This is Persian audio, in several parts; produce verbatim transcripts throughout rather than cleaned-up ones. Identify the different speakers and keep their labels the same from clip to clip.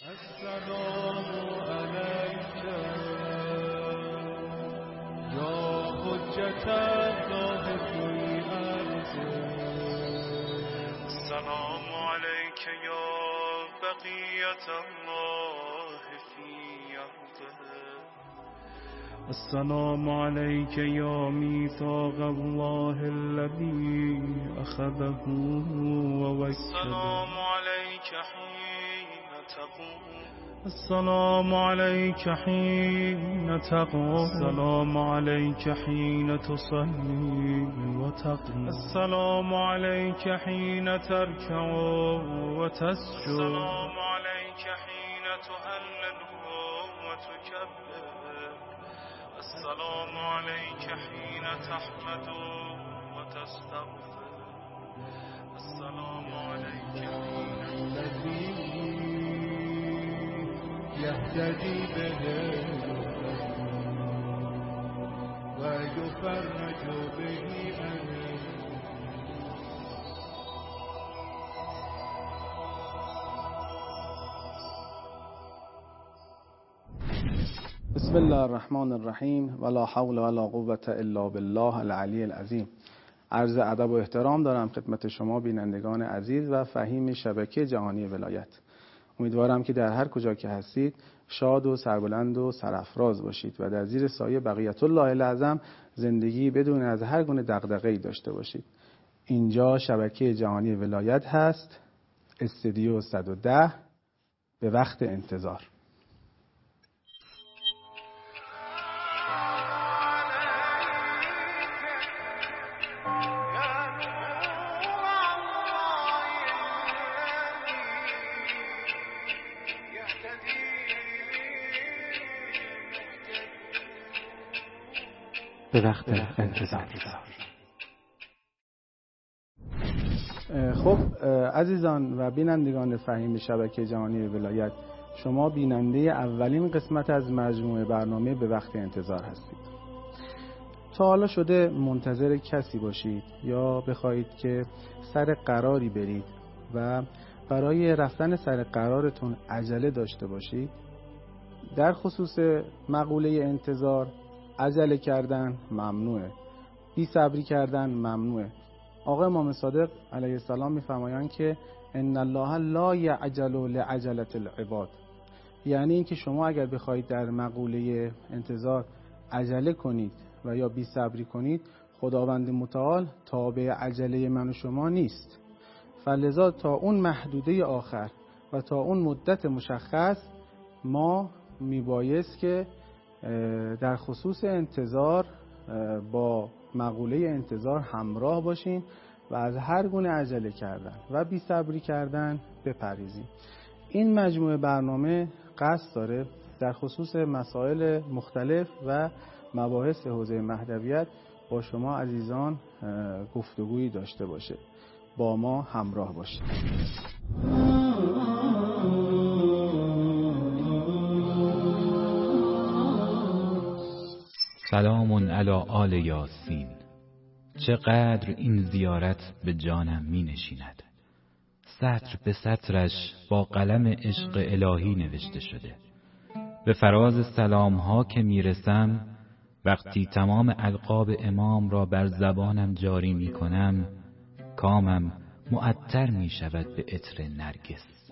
Speaker 1: السلام علیک یا حجت الله فی ارضه السلام علیک یا بقیت الله فی ارضه السلام علیک یا میثاق الله الذی اخذه و وکله السلام علیک السلام علیک حین تقوم السلام علیک حین تصلی و تقوم السلام علیک حین ترکع و تسجد السلام علیک حین تهلل و تکبر السلام علیک حین تحمد و تستغفر السلام علیک حین الذی یهتدی به و یفرج به عنه.
Speaker 2: بسم الله الرحمن الرحیم ولا حول ولا قوة الا بالله العلی العظیم. عرض ادب و احترام دارم خدمت شما بینندگان عزیز و فهیم شبکه جهانی ولایت. امیدوارم که در هر کجا که هستید شاد و سربلند و سرافراز باشید و در زیر سایه بقیت الله الاعظم زندگی بدون از هر گونه دغدغه‌ای داشته باشید. اینجا شبکه جهانی ولایت هست، استودیو صد و ده، به وقت انتظار.
Speaker 3: به وقت انتظار.
Speaker 2: خب عزیزان و بینندگان فهیم شبکه جهانی ولایت، شما بیننده اولین قسمت از مجموعه برنامه به وقت انتظار هستید. تا حالا شده منتظر کسی باشید یا بخواهید که سر قراری برید و برای رفتن سر قرارتون عجله داشته باشید؟ در خصوص مقوله انتظار، عجله کردن ممنوعه، بی صبری کردن ممنوعه. آقا امام صادق علیه السلام میفرمایند که ان الله لا یعجل لعجلة العباد، یعنی اینکه شما اگر بخواید در مقوله انتظار عجله کنید و یا بی صبری کنید، خداوند متعال تابع عجله من و شما نیست. فلذا تا اون محدوده آخر و تا اون مدت مشخص ما میبایست که در خصوص انتظار با مقوله انتظار همراه باشیم و از هر گونه عجله کردن و بی صبری کردن بپرهیزیم. این مجموعه برنامه قصد داره در خصوص مسائل مختلف و مباحث حوزه مهدویت با شما عزیزان گفتگویی داشته باشه. با ما همراه باشید.
Speaker 4: سلام علی آل یاسین. چقدر این زیارت به جانم می نشیند. سطر به سطرش با قلم عشق الهی نوشته شده. به فراز سلام ها که می رسم، وقتی تمام القاب امام را بر زبانم جاری می کنم، کامم معطر می شود به عطر نرگس.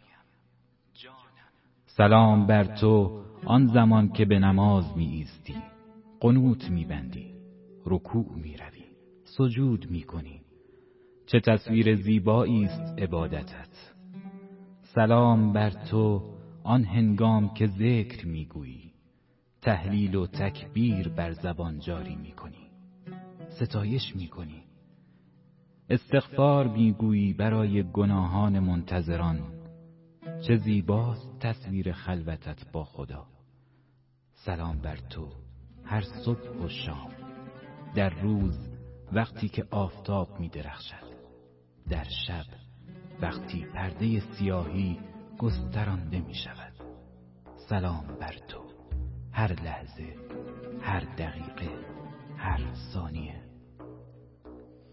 Speaker 4: سلام بر تو آن زمان که به نماز می ایستی، قنوت می بندی، رکوع می روی، سجود می کنی. چه تصویر زیبایی است عبادتت. سلام بر تو آن هنگام که ذکر می گویی، تهلیل و تکبیر بر زبان جاری می کنی، ستایش می کنی، استغفار می گویی برای گناهان منتظران. چه زیباست تصویر خلوتت با خدا. سلام بر تو هر صبح و شام، در روز وقتی که آفتاب می درخشد، در شب وقتی پرده سیاهی گسترانده می شود. سلام بر تو هر لحظه، هر دقیقه، هر ثانیه.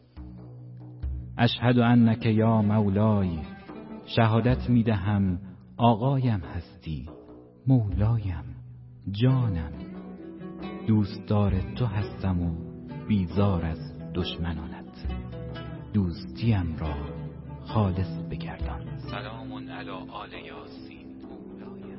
Speaker 4: اشهد انک یا مولای، شهادت می دهم آقایم هستی، مولایم، جانم، دوستدار تو هستم و بیزار از دشمنانت، دوستیم را خالص بگردان. سلام علی آل یاسین، مولایم،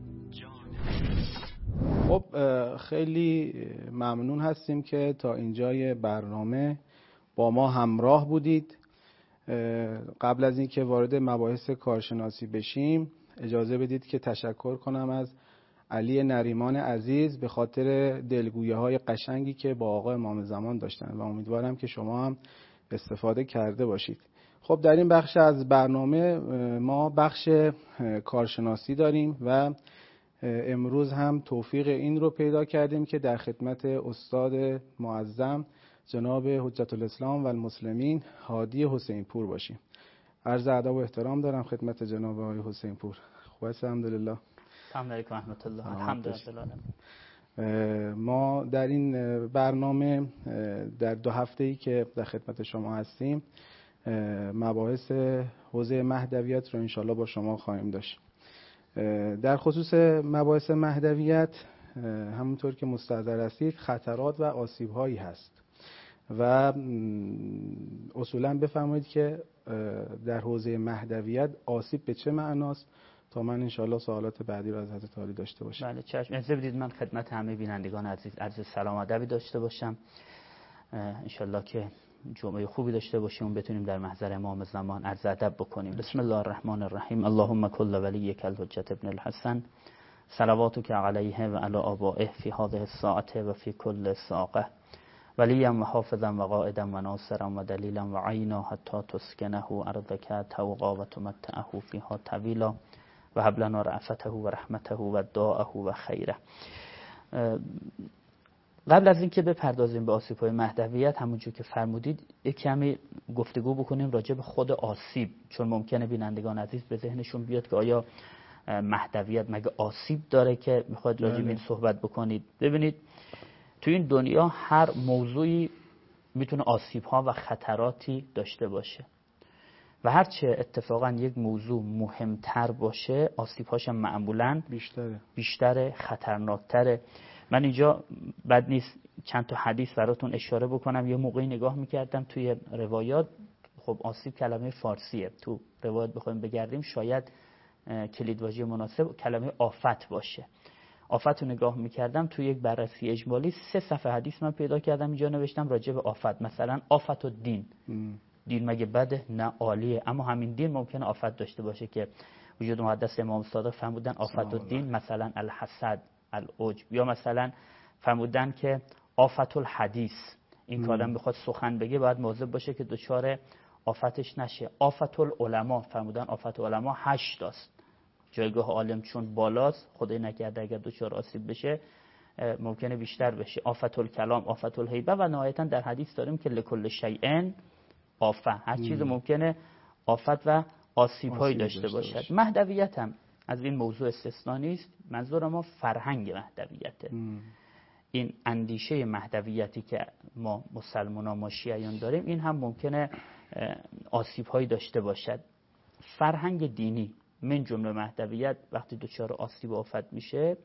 Speaker 4: جانم.
Speaker 2: خب خیلی ممنون هستیم که تا اینجای برنامه با ما همراه بودید. قبل از اینکه وارد مباحث کارشناسی بشیم اجازه بدید که تشکر کنم از علی نریمان عزیز به خاطر دلگویی‌های قشنگی که با آقا امام زمان داشتن و امیدوارم که شما هم استفاده کرده باشید. خب در این بخش از برنامه ما بخش کارشناسی داریم و امروز هم توفیق این رو پیدا کردیم که در خدمت استاد معظم جناب حجت الاسلام و المسلمین هادی حسین پور باشیم. عرض ادب و احترام دارم خدمت جناب آقای حسین پور. خوب است الحمدلله.
Speaker 3: سلام علیکم و رحمت الله. الحمدلله.
Speaker 2: ما در این برنامه در دو هفته‌ای که در خدمت شما هستیم مباحث حوزه مهدویت رو انشالله با شما خواهیم داشت. در خصوص مباحث مهدویت همونطور که مستحضر هستید خطرات و آسیب‌هایی هست و اصولا بفرمایید که در حوزه مهدویت آسیب به چه معناست تا من انشالله سوالات بعدی رو از حضرت عالی داشته باشم.
Speaker 3: بله چشم. اجازه بدید من خدمت همه بینندگان عزیز عرض سلام و ادبی داشته باشم. انشالله که جمعه خوبی داشته باشیم و بتونیم در محضر امام زمان عرض ادب بکنیم. بسم الله الرحمن الرحیم. اللهم کل ولیک الحجة ابن الحسن صلواتک علیه و علی آبائه فی هذه الساعة و فی کل ساعة ولیم و حافظا و قائدا و ناصرا و دلیلا و عینا حتی تسکنه ارضک توقا و تمتعه فیها طویلا و هب لنا رأفته و رحمته و دعاه و خیره. قبل از اینکه بپردازیم به آسیب‌های مهدویت همونجور که فرمودید یک کمی گفتگو بکنیم راجع به خود آسیب، چون ممکنه بینندگان عزیز به ذهنشون بیاد که آیا مهدویت مگه آسیب داره که میخواد راجع به این صحبت بکنید. ببینید تو این دنیا هر موضوعی میتونه آسیب‌ها و خطراتی داشته باشه و هرچه اتفاقا یک موضوع مهمتر باشه آسیب‌هاش معمولاً بیشتره بیشتره خطرناکتره. من اینجا بد نیست چند تا حدیث براتون اشاره بکنم. یه موقعی نگاه میکردم توی روایات، خب آسیب کلمه فارسیه، تو روایات بخوایم بگردیم شاید کلیدواژه مناسب کلمه آفت باشه. آفت رو نگاه میکردم توی یک بررسی اجمالی سه صفحه حدیث من پیدا کردم اینجا نوشتم راجع به آفت. مثلا آفت و دین م. دین مگه بده؟ نه عالیه، اما همین دین ممکنه آفت داشته باشه که وجود محدث امام صادق فرمودن آفت و دین مثلا الحسد، العجب، یا مثلا فرمودن که آفت الحدیث، این که آدم بخواد سخن بگه باید مواظب باشه که دچار آفتش نشه. آفت العلماء فرمودن آفت العلماء هشت است. جایگاه عالم چون بالاست خدای نکرده اگر دچار آسیب بشه ممکنه بیشتر بشه. آفت الکلام، آفت الهیبه و نهایتا در حدیث داریم که لکل شیء آفه، هر چیز ممکنه آفت و آسیب هایی داشته باشد. باشه. مهدویت هم از این موضوع استثنا نیست. منظور ما فرهنگ مهدویته. این اندیشه مهدویتی که ما مسلمانان ما شیعیان داریم این هم ممکنه آسیب هایی داشته باشد. فرهنگ دینی من جمله مهدویت وقتی دچار آسیب و آفت میشه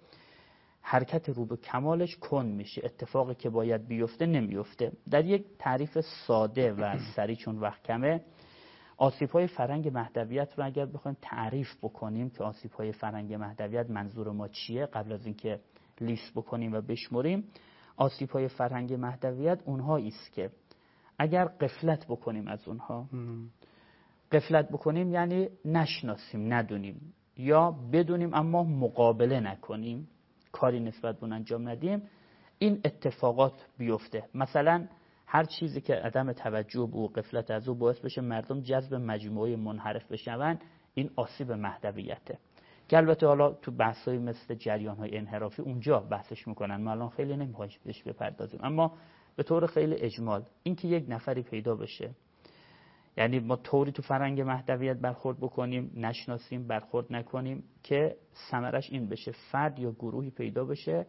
Speaker 3: حرکت رو به کمالش کن میشه، اتفاقی که باید بیفته نمیفته. در یک تعریف ساده و سریع چون وقت کمه آسیب‌های فرهنگ مهدویت رو اگر بخوایم تعریف بکنیم که آسیب‌های فرهنگ مهدویت منظور ما چیه قبل از اینکه لیست بکنیم و بشمریم، آسیب‌های فرهنگ مهدویت اونهایی است که اگر غفلت بکنیم از اونها م. غفلت بکنیم یعنی نشناسیم، ندونیم، یا بدونیم اما مقابله نکنیم، کاری نسبت به اون انجام ندیم، این اتفاقات بیفته. مثلا هر چیزی که عدم توجه به او، غفلت از او باعث بشه مردم جذب مجموعه منحرف بشن، این آسیب مهدویته که البته حالا تو بحث‌های مثل جریان‌های انحرافی اونجا بحثش میکنن، ما الان خیلی نمیخوایم بهش بپردازیم. اما به طور خیلی اجمال اینکه یک نفری پیدا بشه، یعنی ما طوری تو فرهنگ مهدویت برخورد بکنیم نشناسیم، برخورد نکنیم که ثمرش این بشه فرد یا گروهی پیدا بشه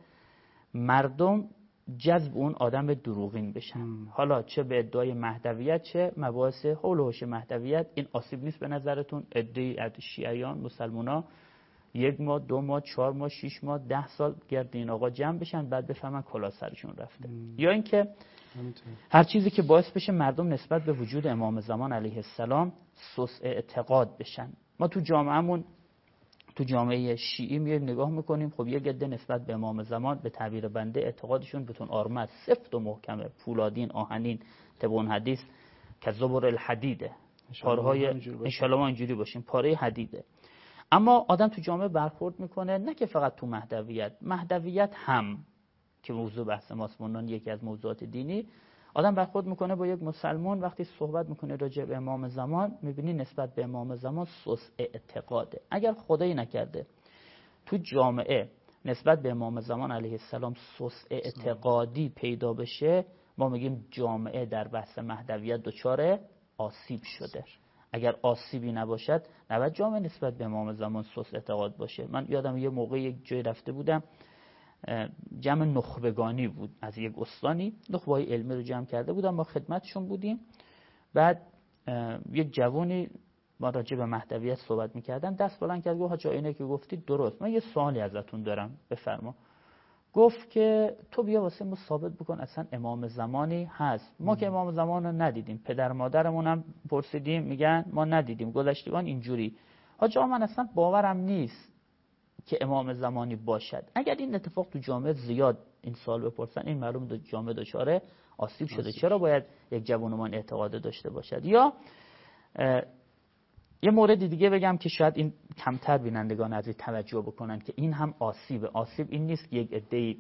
Speaker 3: مردم جذب اون آدم دروغین بشن. م. حالا چه به ادعای مهدویت چه مباحث حول و حوش مهدویت، این آسیب نیست به نظرتون؟ ادعای از شیعیان مسلمانا یک ماه، دو ماه، چهار ماه، شش ماه، ده سال گرد این آقا جمع بشن بعد بفهمن کلاه سرشون رفته. یا اینکه هر چیزی که باعث بشه مردم نسبت به وجود امام زمان علیه السلام سوء اعتقاد بشن. ما تو جامعهمون تو جامعه شیعی میایم نگاه میکنیم، خب یه گده نسبت به امام زمان به تعبیر بنده اعتقادشون بتون آرمد، سفت و محکمه، فولادین، آهنین، طبق حدیث که زبر الحدیده، پارهای انشالله ما اینجوری باشیم، پاره حدیده. اما آدم تو جامعه برخورد میکنه، نه که فقط تو مهدویت، مهدویت هم که موضوع بحث ماست، منان یکی از موضوعات دینی، آدم برخورد میکنه با یک مسلمان وقتی صحبت میکنه راجع به امام زمان، میبینی نسبت به امام زمان سوء اعتقاده. اگر خدایی نکرده تو جامعه نسبت به امام زمان علیه السلام سوء اعتقادی پیدا بشه، ما میگیم جامعه در بحث مهدویت دچار آسیب شده. اگر آسیبی نباشد نباید جامعه نسبت به امام زمان سوء اعتقاد باشه. من یادم یه موقع یک جای رفته بودم، جمع نخبگانی بود از یک استانی، نخبه‌های علمی رو جمع کرده بودم، ما خدمتشون بودیم. بعد یک جوانی ما راجع به مهدویت صحبت می‌کردن، دست بلند کرد گفت حاجی اینه که گفتید درست، من یه سوالی ازتون دارم بفرما. گفت که تو بیا واسه ما ثابت بکن اصلا امام زمانی هست. ما که امام زمان رو ندیدیم، پدر مادرمون هم پرسیدیم میگن ما ندیدیم، گذشتگان اینجوری. حاجی من اصلا باورم نیست که امام زمانی باشد. اگر این اتفاق تو جامعه زیاد این سوال بپرسن، این معلوم دو جامعه دچار آسیب شده. چرا باید یک جوانمان اعتقاد داشته باشد؟ یا یه مورد دیگه بگم که شاید این کمتر بینندگان از این توجه بکنن که این هم آسیبه. آسیب این نیست که یک عده‌ای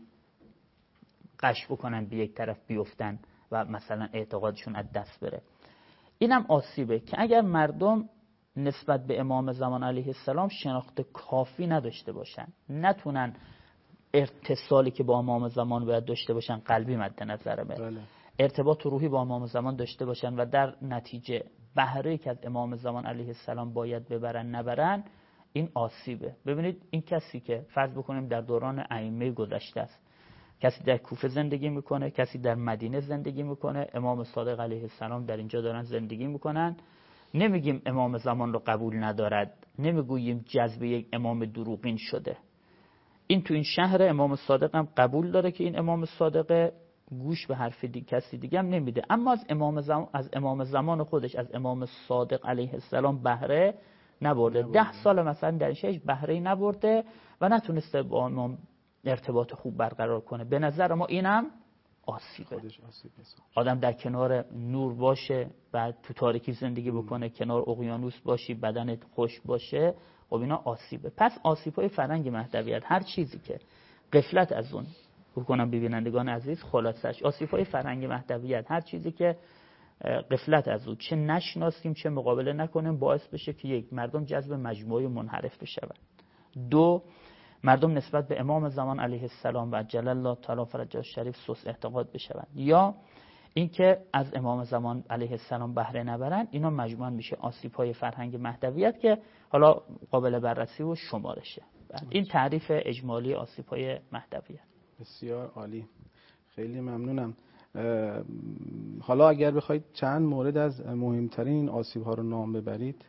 Speaker 3: قش بکنن به یک طرف بیفتن و مثلا اعتقادشون از دست بره. این هم آسیبه که اگر مردم نسبت به امام زمان علیه السلام شناخت کافی نداشته باشن، نتونن اتصالی که با امام زمان باید داشته باشن، قلبی مد نظرمه، بله. ارتباط روحی با امام زمان داشته باشن و در نتیجه بهره که از امام زمان علیه السلام باید ببرن نبرن، این آسیبه. ببینید این کسی که فرض بکنیم در دوران ائمه گذشته است، کسی در کوفه زندگی میکنه، کسی در مدینه زندگی میکنه، امام صادق علیه السلام در اینجا دارن زندگی میکنن، نمیگیم امام زمان رو قبول ندارد، نمیگوییم جذب یک امام دروغین شده. این تو این شهر امام صادق هم قبول داره که این امام صادق، گوش به حرف دی کسی دیگه هم نمیده، اما از امام زمان از امام زمان خودش، از امام صادق علیه السلام بهره نبرده. ده سال مثلا در شهرش بهره نبرده و نتونسته با امام ارتباط خوب برقرار کنه. به نظر ما اینم آسیبه. آدم در کنار نور باشه، بعد تو تاریکی زندگی بکنه، کنار اقیانوس باشی، بدنت خوش باشه، خب اینا آسیبه. پس آسیب‌های فرهنگ مهدویت، هر چیزی که غفلت از اون بکنم ببینندگان عزیز، خلاصش آسیب‌های فرهنگ مهدویت، هر چیزی که غفلت از اون چه نشناسیم چه مقابله نکنیم، باعث بشه که یک، مردم جذب مجموعه منحرف بشن. دو، مردم نسبت به امام زمان علیه السلام و جل الله تعالی فرجه شریف سوء اعتقاد بشن. یا اینکه از امام زمان علیه السلام بهره نبرن. اینا مجموعاً میشه آسیب‌های فرهنگ مهدویت که حالا قابل بررسی و شمارشه. این تعریف اجمالی آسیب‌های مهدویت.
Speaker 2: بسیار عالی، خیلی ممنونم. حالا اگر بخواید چند مورد از مهمترین آسیب‌ها رو نام ببرید،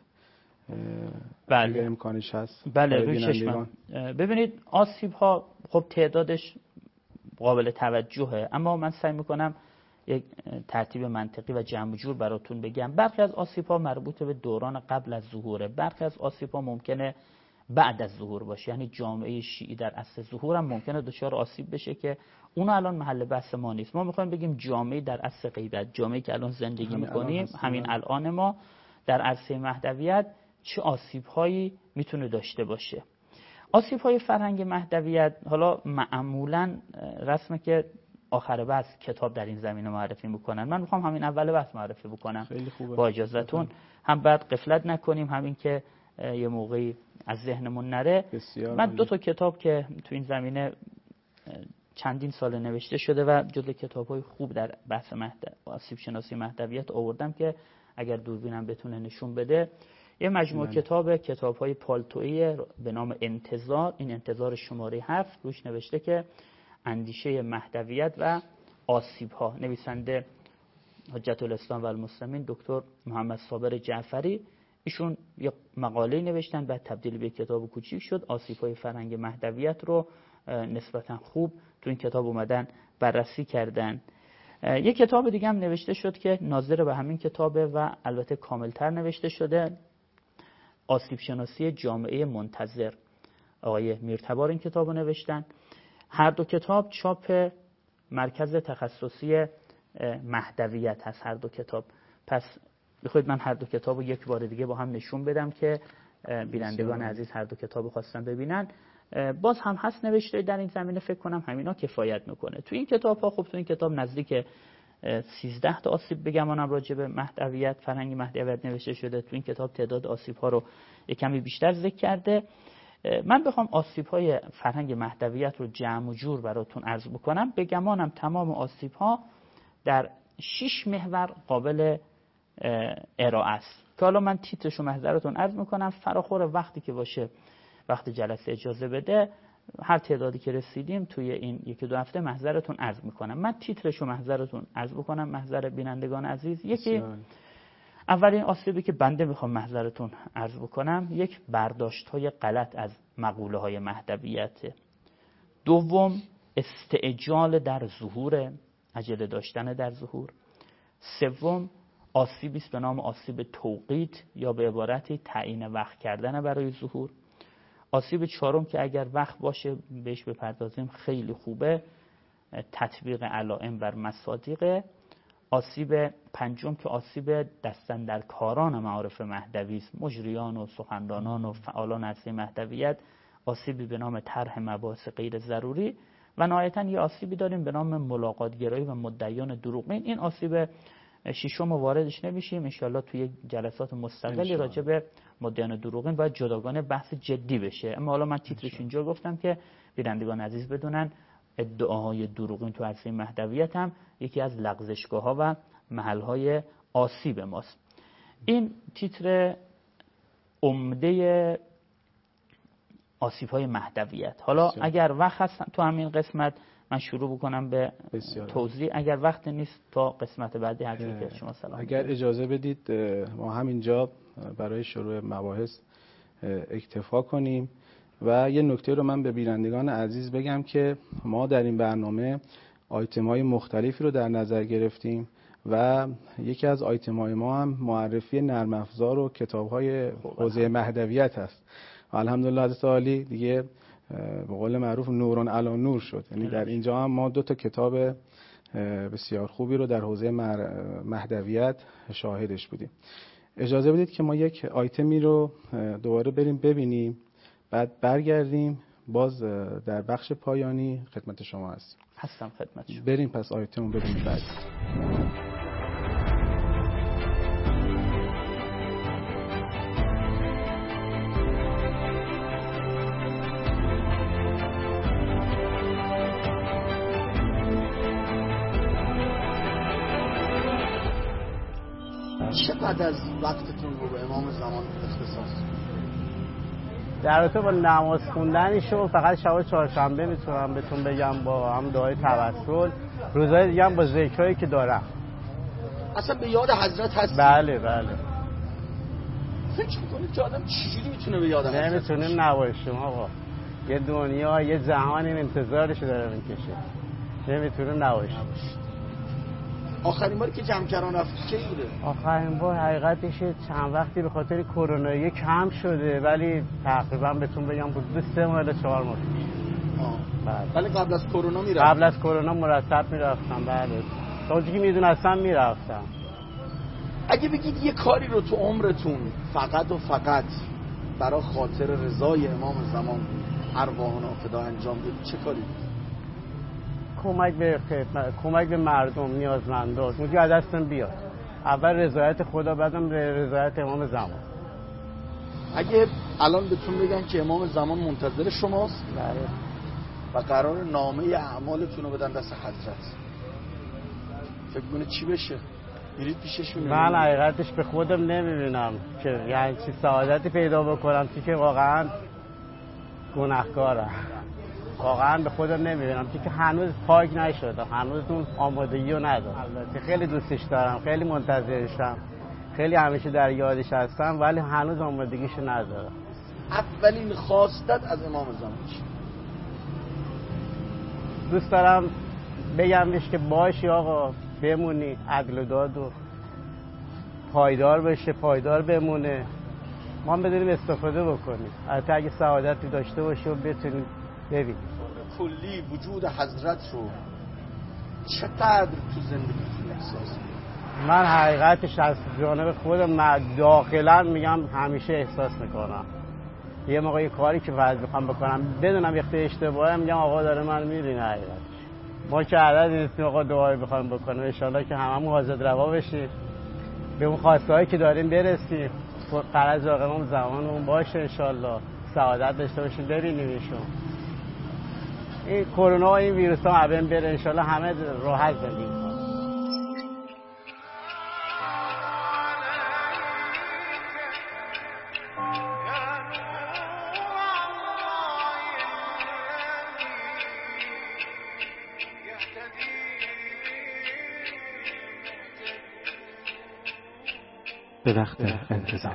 Speaker 3: بله،
Speaker 2: اگر امکانش هست.
Speaker 3: بله، روی چشمم. ببینید آسیب‌ها خب تعدادش قابل توجهه، اما من سعی میکنم یک ترتیب منطقی و جمع جور براتون بگم. برخی از آسیب‌ها مربوط به دوران قبل از ظهوره، برخی از آسیب‌ها ممکنه بعد از ظهور باشه، یعنی جامعه شیعی در عصر ظهور هم ممکنه دچار آسیب بشه که اون الان محل بحث ما نیست. ما میخوایم بگیم جامعه در عصر غیبت، جامعه که الان زندگی همین میکنیم، الان همین الان ما در عرصه مهدویت چه آسیب‌هایی میتونه داشته باشه. آسیب‌های فرهنگ مهدویت حالا معمولاً رسمه که آخر بحث کتاب در این زمینه معرفی میکنن. من میخوام همین اول بحث معرفی بکنم با اجازهتون، هم بعد غفلت نکنیم، همین که یه موقعی از ذهنمون نره. من دو تا کتاب که تو این زمینه چندین سال نوشته شده و جزو کتاب‌های خوب در بحث مهد... آسیب شناسی مهدویت آوردم که اگر دوربینم بتونه نشون بده. یه مجموعه من. کتاب کتاب‌های پالتویی به نام انتظار، این انتظار شماره هفت، روش نوشته که اندیشه مهدویت و آسیب‌ها، نویسنده حجت الاسلام و المسلمین دکتر محمد صابر جعفری. ایشون یک مقاله نوشتن بعد تبدیل به کتاب کوچیک شد. آسیب‌های فرهنگ مهدویت رو نسبتا خوب تو این کتاب اومدن بررسی کردن. یک کتاب دیگه هم نوشته شد که ناظر به همین کتابه و البته کاملتر نوشته شده، آسیب شناسی جامعه منتظر. آقای میرتبار این کتاب رو نوشتن. هر دو کتاب چاپ مرکز تخصصی مهدویت هست، هر دو کتاب. پس بخواید من هر دو کتاب رو یک بار دیگه با هم نشون بدم که بینندگان عزیز هر دو کتاب رو خواستن ببینن. باز هم هست نوشته در این زمینه، فکر کنم همینا کفایت میکنه. تو این کتاب ها خب تو این کتاب نزدیک سیزده تا آسیب بگمانم راجع به مهدویت، فرهنگ مهدویت نوشته شده. تو این کتاب تعداد آسیب ها رو یک کمی بیشتر ذکر کرده. من بخوام آسیب های فرهنگ مهدویت رو جمع و جور براتون عرض بکنم، بگمانم تمام آسیب ها در شش محور قابل ارائه است که حالا من تیترش رو محضرتون عرض میکنم. فراخور وقتی که باشه، وقت جلسه اجازه بده، هر تعدادی که رسیدیم توی این یکی دو هفته محضرتون عرض میکنم. من تیترش رو محضرتون عرض بکنم، محضر بینندگان عزیز. یکی اولین آسیبی که بنده میخوام محضرتون عرض بکنم، یک برداشت های غلط از مقوله های مهدویت. دوم استعجال در ظهور، عجله داشتن در ظهور. سوم آسیبی است به نام آسیب توقیت یا به عبارتی تعیین وقت کردن برای ظهور. آسیب چهارم که اگر وقت باشه بهش بپردازیم خیلی خوبه، تطبیق علائم بر مصادیق. آسیب پنجم که آسیب دستاندرکاران معارف مهدوی است، مجریان و سخنرانان و فعالان اصلی مهدویت. آسیبی به نام طرح مباحث غیر ضروری و نهایتاً یه آسیبی داریم به نام ملاقاتگرایی و مدعیان دروغین. این آسیب ششم واردش نمیشیم، انشالله توی جلسات مستقلی راجع به مدعیان دروغین باید جداگانه بحث جدی بشه. اما حالا من تیترش اینجا گفتم که بینندگان عزیز بدونن ادعاهای دروغین تو عرصه مهدویت هم یکی از لغزشگاه‌ها و محل‌های آسیب ماست. این تیتر عمده آسیب‌های مهدویت. حالا بسیار. اگر وقت هست تو همین قسمت من شروع بکنم به توضیح، اگر وقت نیست تا قسمت بعدی هر که شما سلام.
Speaker 2: اگر اجازه بدید ما همینجا برای شروع مباحث اکتفا کنیم و یه نکته رو من به بینندگان عزیز بگم که ما در این برنامه آیتم‌های مختلفی رو در نظر گرفتیم و یکی از آیتم‌های ما هم معرفی نرم افزار و کتاب‌های حوزه مهدویت هست. الحمدلله حضرت عالی دیگه به قول معروف نورون علی نور شد. یعنی در اینجا هم ما دو تا کتاب بسیار خوبی رو در حوزه مهدویت شاهدش بودیم. اجازه بدید که ما یک آیتمی رو دوباره بریم ببینیم، بعد برگردیم باز در بخش پایانی خدمت شما هستیم.
Speaker 3: هستم خدمت شما.
Speaker 2: بریم پس آیتم رو ببینیم بعد.
Speaker 5: چقدر از وقتتون رو به امام زمان اختصاص؟
Speaker 6: در رابطه با نماز خوندنشو فقط شب چهارشنبه میتونم بهتون بگم با هم دعای توسل، روزهای دیگه هم با ذکرایی که دارم.
Speaker 5: اصلا به یاد حضرت هستی؟
Speaker 6: بله بله.
Speaker 5: فکر میکنید که آدم چجوری میتونه به یاد حضرت؟
Speaker 6: نمیتونیم نباشیم آقا. یه دنیا یه جهان این انتظارش داره میکشه، نمیتونیم نباشیم.
Speaker 5: آخرین باری که جمکران رفتی کی بوده؟
Speaker 6: آخرین بار حقیقتش چند وقتی به خاطر کرونا یه کم شده، ولی تقریبا بهتون بگم حدود سه ماه تا چهار ماه.
Speaker 5: آه. ولی قبل از کرونا میرفتم.
Speaker 6: قبل از کرونا مرتب میرفتم. بله. تا اونجایی که میدونستم میرفتم.
Speaker 5: اگه بگید یه کاری رو تو عمرتون فقط و فقط برای خاطر رضای امام زمان ارواحنا فدا انجام بدید، چه کاری بود؟
Speaker 6: کمک به خدمت، کمک به مردم نیازمندان، اونجا از دستم بیاد. اول رضایت خدا، بعدم رضایت امام زمان.
Speaker 5: اگه الان بهتون بگن که امام زمان منتظر شماست،
Speaker 6: بله،
Speaker 5: و قرار نامه اعمالتون رو بدن دست حضرت، فکر کنید چی بشه؟ میرید پیشش میبینید؟
Speaker 6: من حقیقتش به خودم نمیبینم که یعنی چی سعادتی پیدا بکنم چی که واقعا گناهکارم. واقعا به خودم نمیبینم که هنوز پاک نشدم، هنوز اون آمادگی رو ندارم. البته خیلی دوستش دارم، خیلی منتظرشم، خیلی همیشه در یادش هستم ولی هنوز آمادگیشو ندارم.
Speaker 5: اولین خواستت از امام زمان چی؟
Speaker 6: دوست دارم بگم بهش که باشی آقا، بمونی، عدل و داد و پایدار بشه، پایدار بمونه، ما هم بدونیم استفاده بکنیم. البته اگه سعادتی داشته باشی و بتونیم ببینیم.
Speaker 5: کلی وجود حضرت رو چقدر تو زندگی احساس می‌کنی؟
Speaker 6: من حقیقتش از جانب خودم داخلا میگم همیشه احساس میکنم. یه موقع یه کاری که فرض میخوام بکنم بدونم یه اشتباهه، میگم آقا داره من میبینه. حقیقتش ما که عدد نیستیم آقا دعایی بخوایم بکنیم، ان شاءالله که هممون حاضر روا بشیم، به اون خواستهایی که داریم برسیم، قرض امام زمانمون باشه، ان شاءالله سعادت داشته باشیم، ببینیمشون. این کرونا و این ویروس ها هم بره ان شاءالله همه راحت زندگی کنیم.
Speaker 2: به وقت انتظار.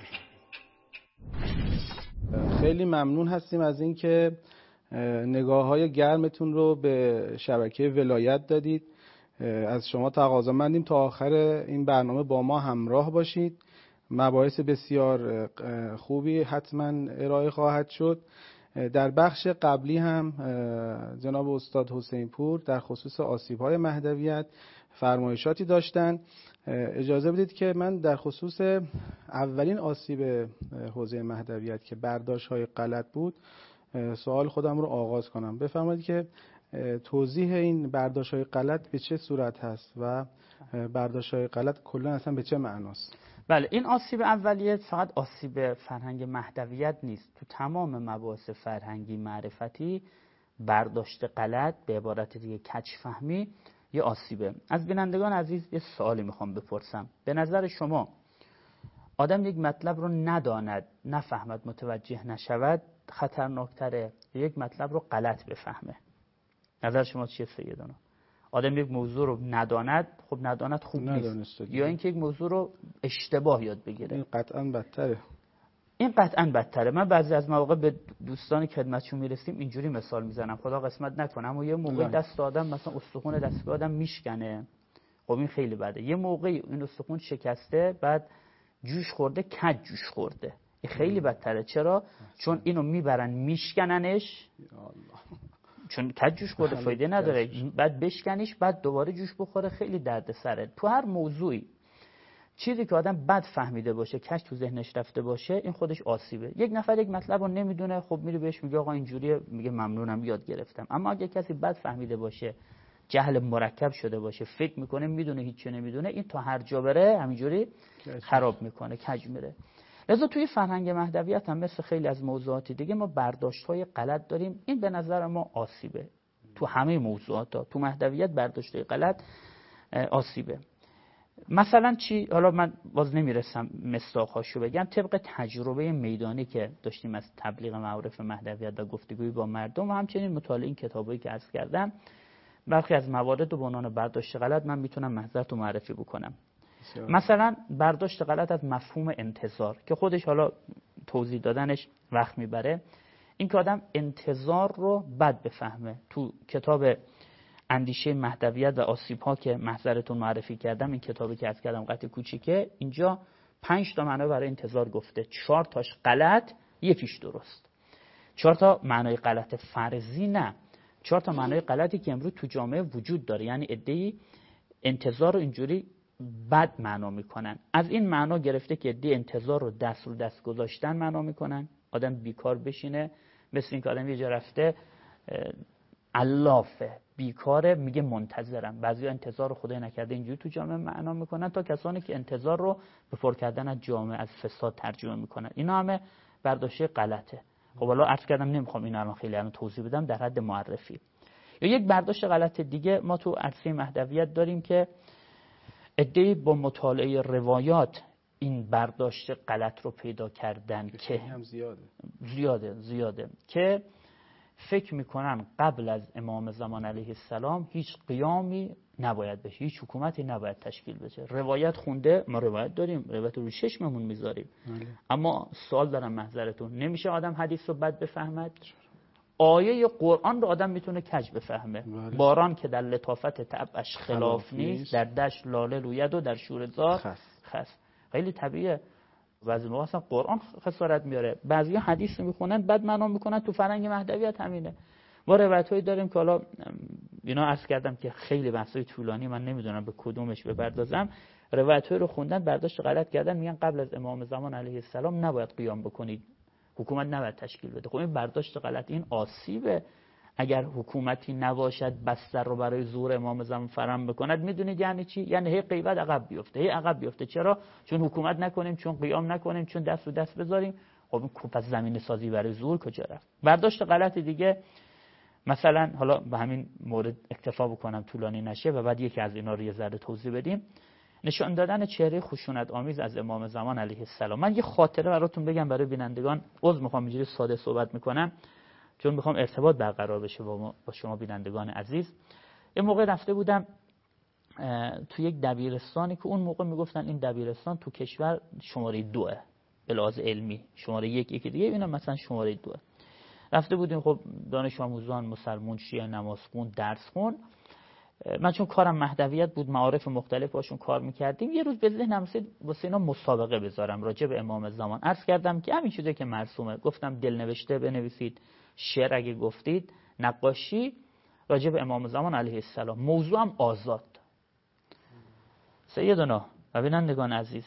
Speaker 2: خیلی ممنون هستیم از اینکه نگاه های گرمتون رو به شبکه ولایت دادید. از شما تقاضامندیم تا آخر این برنامه با ما همراه باشید. مباحث بسیار خوبی حتما ارائه خواهد شد. در بخش قبلی هم جناب استاد حسین پور در خصوص آسیب‌های مهدویت فرمایشاتی داشتن. اجازه بدید که من در خصوص اولین آسیب حوزه مهدویت که برداشت‌های غلط بود سوال خودم رو آغاز کنم. بفرمایید که توضیح این برداشت‌های غلط به چه صورت هست و برداشت‌های غلط کلا اصلا به چه معناست؟
Speaker 3: بله، این آسیب اولیه فقط آسیب فرهنگ مهدویت نیست. تو تمام مباحث فرهنگی معرفتی برداشت غلط، به عبارت دیگه کج فهمی، یه آسیبه. از بینندگان عزیز یه سوالی میخوام بپرسم. به نظر شما آدم یک مطلب رو نداند، نفهمد، متوجه نشود خطرناکتره یا یک مطلب رو غلط بفهمه؟ نظر شما چیه سیدانا؟ آدم یک موضوع رو نداند، خب نداند خوب نیست، یا اینکه یک موضوع رو اشتباه یاد بگیره؟
Speaker 2: این قطعا بدتره.
Speaker 3: این قطعا بدتره. من بعضی از مواقع به دوستان که خدمتشون میرسیم اینجوری مثال میزنم، خدا قسمت نکنه، اما یه موقع دست آدم مثلا استخوان دست آدم میشکنه، خب این خیلی بده. یه موقع این استخوان شکسته، بعد جوش خورده، کج جوش خورده، این خیلی بدتره. چرا؟ چون اینو میبرن میشکننش، چون کج جوش خورده فایده نداره، بعد بشکنیش، بعد دوباره جوش بخوره، خیلی دردسره. تو هر موضوعی چیزی که آدم بد فهمیده باشه، کش تو ذهنش رفته باشه، این خودش آسیبه. یک نفر یک مطلب رو نمیدونه، خب میره بهش میگه آقا اینجوریه، میگه ممنونم یاد گرفتم. اما اگه کسی بد فهمیده باشه، جهل مرکب شده باشه، فکر میکنه میدونه هیچی نمیدونه، این تا هر جا بره همینجوری خراب میکنه، کج میره. لذا توی فرهنگ مهدویت هم مثل خیلی از موضوعات دیگه ما برداشت‌های غلط داریم. این به نظر ما آسیبه. تو همه موضوعات ها. تو مهدویت برداشت‌های غلط آسیبه. مثلا چی؟ حالا من باز نمیرسم مصداق‌هاشو بگم. طبق تجربه میدانی که داشتیم از تبلیغ معارف مهدویت و گفتگوی با مردم و همچنین مطالعه این کتابایی که عرض کردم، برخی از موارد رو به عنوان برداشت غلط من میتونم محضرتون معرفی بکنم. مثلا برداشت غلط از مفهوم انتظار که خودش حالا توضیح دادنش وقت میبره. این که آدم انتظار رو بد بفهمه. تو کتاب اندیشه مهدویت و آسیب‌ها که محضرتون معرفی کردم، این کتابی که عرض کردم قطع کوچیکه، اینجا پنج تا معنی برای انتظار گفته، چهار تاش غلط، یکیش درست. چهار تا معنای غلط فرضی نه، چهار تا معنای غلطی که امروز تو جامعه وجود داره. یعنی عده‌ای انتظار رو اینجوری بد معنا میکنن. از این معنا گرفته که عده‌ای انتظار رو دست رو دست گذاشتن معنا میکنن، آدم بیکار بشینه، مثل این که آدم یه جا رفته علافه، بیکاره، میگه منتظرم. بعضیا انتظار رو خدای نکرده اینجوری تو جامعه معنا میکنن، تا کسانی که انتظار رو به پر کردن از جامعه، از فساد ترجمه میکنن. اینا همه برداشت غلطه. خب حالا عرض کردم نمیخوام اینا الان خیلی الان توضیح بدم، در حد معرفی. یا یک برداشت غلط دیگه ما تو عرصه مهدویت داریم که عده‌ای با مطالعه روایات این برداشت غلط رو پیدا کردن که
Speaker 2: هم زیاده
Speaker 3: زیاده زیاده که فکر میکنن قبل از امام زمان علیه السلام هیچ قیامی نباید بشه، هیچ حکومتی نباید تشکیل بشه. روایت خونده، ما روایت داریم، روایت رو چشممون میذاریم. اما سوال دارم محضرتون، نمیشه آدم حدیث رو بد بفهمد؟ آیه قرآن رو آدم میتونه کج بفهمه. بله. باران که در لطافت طبعش خلاف نیست، در دشت لاله روید و در شور زار خس. خس. خیلی طبیعیه. بعضی موقع اصلا قرآن خسارت میاره، بعضیا حدیث میخونن بعد معنا میکنن تو فرهنگ مهدویت همینه. ما روایتایی داریم که حالا اینا عرض کردم که خیلی بحثای طولانی، من نمیدونم به کدومش بپردازم. روایتایی رو خوندن برداشت غلط کردن، میگن قبل از امام زمان علیه السلام نباید قیام بکنید، حکومت نباید تشکیل بده. خب این برداشت غلط، این آسیبه. اگر حکومتی نباشد بستر رو برای ظهور امام زمان فراهم بکند، میدونید یعنی چی؟ یعنی هی غیبت عقب بیفته، هی عقب بیفته. چرا؟ چون حکومت نکنیم، چون قیام نکنیم، چون دست رو دست بذاریم. خب پس زمین سازی برای ظهور کجا رفت؟ برداشت غلط دیگه، مثلا حالا به همین مورد اکتفا بکنم طولانی نشه و بعد یکی از اینا رو یه ذره توضیح بدیم. نشان دادن چهره خشونت آمیز از امام زمان علیه السلام. من یه خاطره براتون بگم برای بینندگان. عذر میخوام اینجوری ساده صحبت میکنم چون میخوام ارتباط برقرار بشه با, با شما بینندگان عزیز. یه موقع رفته بودم تو یک دبیرستانی که اون موقع میگفتن این دبیرستان تو کشور شماره دوه به لحاظ علمی، شماره یک یکی دیگه اینا مثلا شماره دوه. رفته بودیم، خب دانش آموزان مسلمون، شیعه، نمازخون، درس خون. من چون کارم مهدویت بود، معارف مختلف باشون کار میکردیم، یه روز به ذهنم رسید واسه اینا مسابقه بذارم راجع به امام زمان. عرض کردم که همین چیزی که مرسومه، گفتم دلنوشته بنویسید، شعر اگه گفتید، نقاشی راجع به امام زمان علیه السلام. موضوعم آزاد. سیدنا و بینندگان عزیز،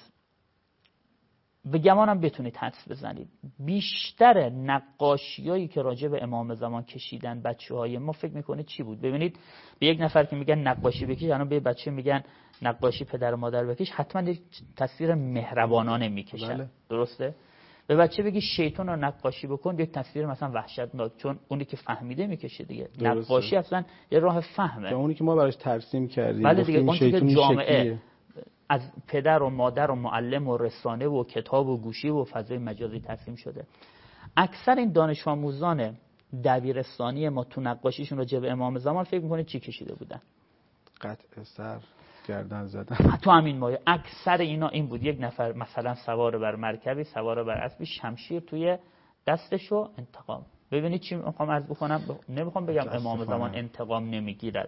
Speaker 3: به گمانم بتونید حدس بزنید بیشتر نقاشیایی که راجع به امام زمان کشیدن بچه‌های ما فکر میکنید چی بود؟ ببینید به یک نفر که میگن نقاشی بکش، الان به بچه میگن نقاشی پدر و مادر بکش، حتما یک تصویر مهربانانه میکشن. بله. درسته؟ به بچه بگی شیطان رو نقاشی بکن، یک تصویر مثلا وحشتناک، چون اونی که فهمیده میکشه دیگه. درسته. نقاشی اصلا یه راه فهمه،
Speaker 2: اونی که ما براش ترسیم کردیم.
Speaker 3: بله دیگه، اون که جامعه از پدر و مادر و معلم و رسانه و کتاب و گوشی و فضای مجازی ترسیم شده. اکثر این دانش آموزان دبیرستانی ما تو نقاشیشون راجع به امام زمان فکر می‌کنید چی کشیده بودن؟
Speaker 2: قطع سر، گردن زدن.
Speaker 3: تو همین مایه اکثر اینا این بود، یک نفر مثلا سوار بر مرکبی، سوار بر اسبی، شمشیر توی دستشو، انتقام. ببینید چی میخوام عرض بکنم، نمیخوام بگم امام زمان انتقام نمیگیرد،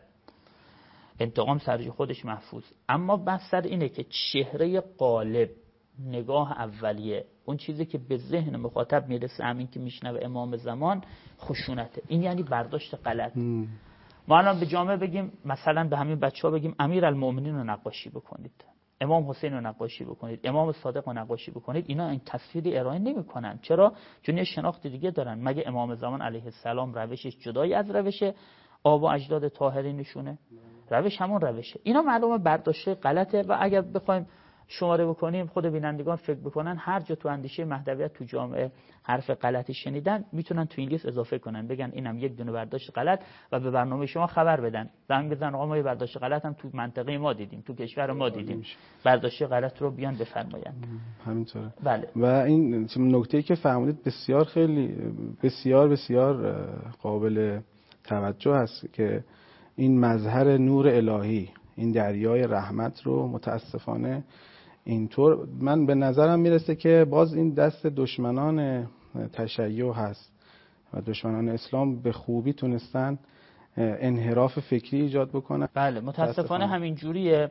Speaker 3: انتقام سرجی خودش محفوظ، اما بحث سر اینه که چهره غالب، نگاه اولیه، اون چیزی که به ذهن مخاطب میرسه همین که میشنوه امام زمان خشونته. این یعنی برداشت غلط. ما الان به جامعه بگیم، مثلا به همین بچه‌ها بگیم امیرالمومنین رو نقاشی بکنید، امام حسین رو نقاشی بکنید، امام صادق رو نقاشی بکنید، اینا این تصویری ارائه نمی‌کنن. چرا؟ چون یه شناخت دیگه دارن. مگه امام زمان علیه السلام روشش جدایی از روش آب و اجداد طاهرینشونه؟ روش همون روشه. اینا معلومه برداشت غلطه و اگر بخوایم شماره بکنیم، خود بینندگان فکر بکنن هر جا تو اندیشه مهدویت تو جامعه حرف غلطی شنیدن، میتونن تو این لیست اضافه کنن، بگن اینم یک دونه برداشت غلط و به برنامه شما خبر بدن، زنگ بزنن آقا ما یه برداشت غلط هم تو منطقه ما دیدیم، تو کشور ما دیدیم، برداشت غلط رو بیان بفرمایند.
Speaker 2: همینطوره.
Speaker 3: بله.
Speaker 2: و این نکته‌ای که فرمودید بسیار خیلی بسیار بسیار قابل توجه است که این مظهر نور الهی، این دریای رحمت رو متاسفانه اینطور من به نظرم میرسه که باز این دست دشمنان تشیع هست و دشمنان اسلام به خوبی تونستن انحراف فکری ایجاد بکنن.
Speaker 3: بله متاسفانه همین جوریه.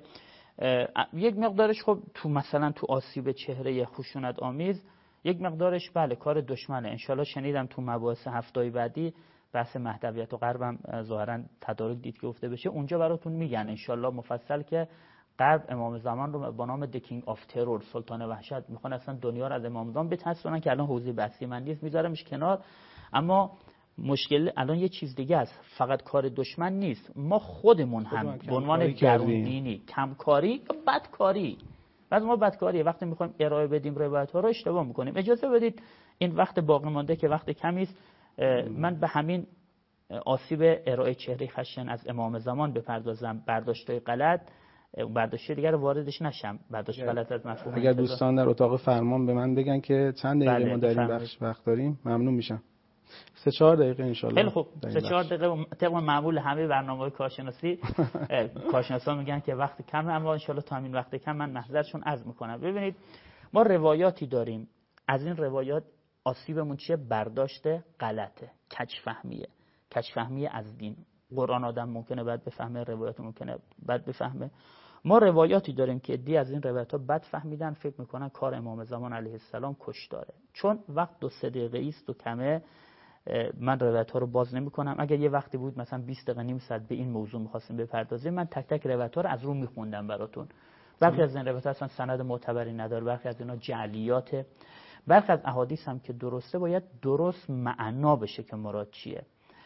Speaker 3: یک مقدارش خب تو مثلا تو آسیب چهره خشونت آمیز یک مقدارش بله کار دشمنه. انشالله شنیدم تو مباحث هفته‌ای بعدی بحث مهدویت و غربم ظاهرا تدارک دید که گفته بشه، اونجا براتون میگن انشالله مفصل که غرب امام زمان رو با نام The King of Terror، سلطان وحشت، میخوان اصلا دنیا رو از امام زمان بترسونن که الان حوزه بحثی من نیست، میذارمش کنار. اما مشکل الان یه چیز دیگه است، فقط کار دشمن نیست، ما خودمون هم به عنوان درون دینی کمکاری یا بدکاری، بعضی ما بدکاریه وقتی میخوایم ارائه بدیم روایت ها رو اشتباه میکنیم. اجازه بدید این وقت باقی مانده که وقت کمی است، من به همین آسیب ارائه چهره خشن از امام زمان بپردازم، برداشت‌های غلط، برداشت دیگر رو واردش نشم، برداشت غلط از مفهوم.
Speaker 2: اگر دوستان در اتاق فرمان به من بگن که چند دقیقه ما در این بخش وقت داریم ممنون میشم. سه چهار دقیقه انشالله.
Speaker 3: خیلی خوب، سه چهار دقیقه طبق معمول همه برنامه‌های کارشناسی کارشناسان میگن که وقت کمه، اما انشالله تا همین وقت کم من نظرشون عرض میکنم. ببینید ما روایاتی داریم، از این روایات آسیبمون چیه؟ برداشت غلطه، کج‌فهمیه، کج‌فهمی از دین. قرآن آدم ممکنه بد بفهمه، روایات ممکنه بد بفهمه. ما روایاتی داریم که دی از این روایات ها بد فهمیدن، فکر میکنن کار امام زمان علیه السلام کشتاره. چون وقت دو سه دقیقه است و کمه، من روایت ها رو باز نمی کنم. اگر یه وقتی بود مثلا بیست دقیقه نیم ساعت به این موضوع می‌خواستیم بپردازیم، من تک تک روایت ها رو از رو می‌خوندم براتون. برخی از این روایت ها اصلا سند معتبری نداره، برخی از اینا جعلیاته، برخی از احادیث هم که درسته باید درست معنا بشه که مراد چیه.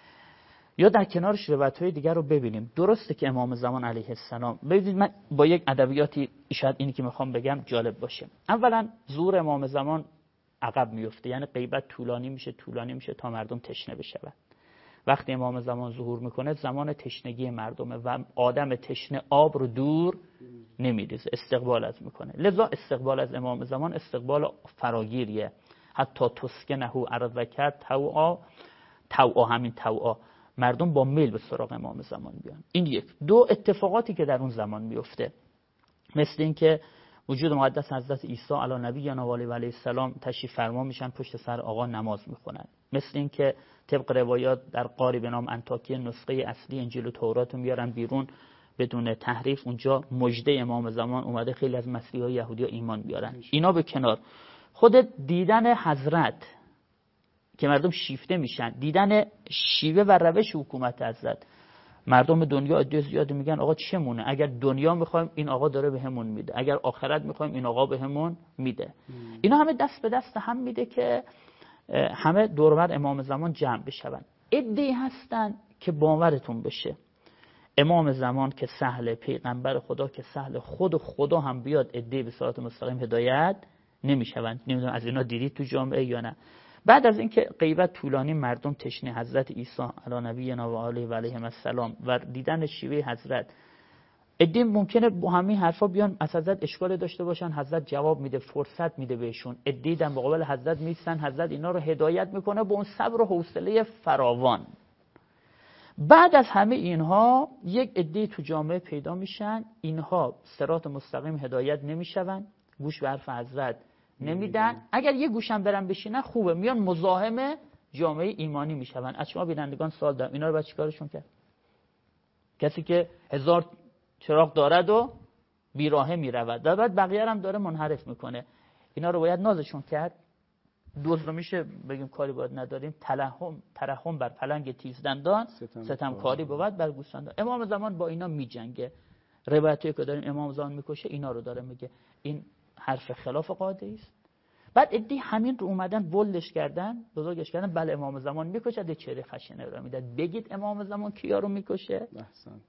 Speaker 3: یا در کنارش روایت‌های دیگر رو ببینیم. درسته که امام زمان علیه السلام، ببینید من با یک ادبیاتی شاید اینی که میخوام بگم جالب باشه. اولا ظهور امام زمان عقب میفته، یعنی غیبت طولانی میشه طولانی میشه تا مردم تشنه بشن. وقتی امام زمان ظهور میکنه زمان تشنگی مردمه و آدم تشنه آب رو دور نمیریزه، استقبال از میکنه. لذا استقبال از امام زمان استقبال فراگیریه. حتی تسکنه ارضک توعا توعا، همین توعا، مردم با میل به سراغ امام زمان بیان. این یک. دو، اتفاقاتی که در اون زمان میفته، مثل این که وجود مقدس حضرت عیسی علی نبینا و علیه السلام تشریف فرما میشن، پشت سر آقا نماز میخونن. مثل این که طبق روایات در قاری به نام انطاکیه نسخه اصلی انجیل و تورات رو میارن بیرون بدون تحریف، اونجا مژده امام زمان اومده، خیلی از مسیحی‌ها یهودی‌ها ایمان بیارن. اینا به کنار، خود دیدن حضرت که مردم شیفته میشن، دیدن شیوه و روش حکومت حضرت، مردم دنیا عده زیادی میگن آقا چمونه، اگر دنیا میخوایم این آقا داره بهمون میده، اگر آخرت میخوایم این آقا بهمون میده. اینا همه دست به دست هم میده که همه دور و بر امام زمان جمع بشون. عده‌ای هستن که باورتون بشه امام زمان که سهل، پیغمبر خدا که سهل، خود خدا هم بیاد عده‌ای به صراط مستقیم هدایت نمیشون. نمیدونم از اینا دیدید تو جامعه یا نه. بعد از اینکه غیبت طولانی مردم تشنه حضرت عیسی علی نبینا و علیه و علیهم السلام و دیدن شیوه حضرت، عده ممکنه با همین حرفا بیان از حضرت اشکال داشته باشن، حضرت جواب میده، فرصت میده بهشون. عده در مقابل حضرت میستن، حضرت اینا رو هدایت میکنه با اون صبر و حوصله فراوان. بعد از همه اینها یک عده تو جامعه پیدا میشن، اینها صراط مستقیم هدایت نمیشون، گوش به حرف حضرت نمیدن. اگر یه گوشم برن بشینن خوبه، میان مزاحم جامعه ایمانی میشون. از شما بینندگان سوال دارم، اینا رو باید چیکارشون کرد؟ کسی که هزار چراغ دارد و بیراهه میرود و بعد بقیه هم داره منحرف میکنه، اینا رو باید نازشون کرد؟ دوز رو میشه بگیم کاری باید نداریم؟ تلهم ترحم بر پلنگ تیزدندان، ستم کاری بود بر گوسفندان. امام زمان با اینا میجنگه. روایتی که داریم امام زمان میکشه اینا رو داره میگه. این حرف خلاف قاعده است. بعد ادی همین رو اومدن ولش کردن، بزرگش کردن، بله امام زمان میکشه، ده چهره خشنه رو میداد. بگید امام زمان کیا رو میکشه؟
Speaker 2: احسنت.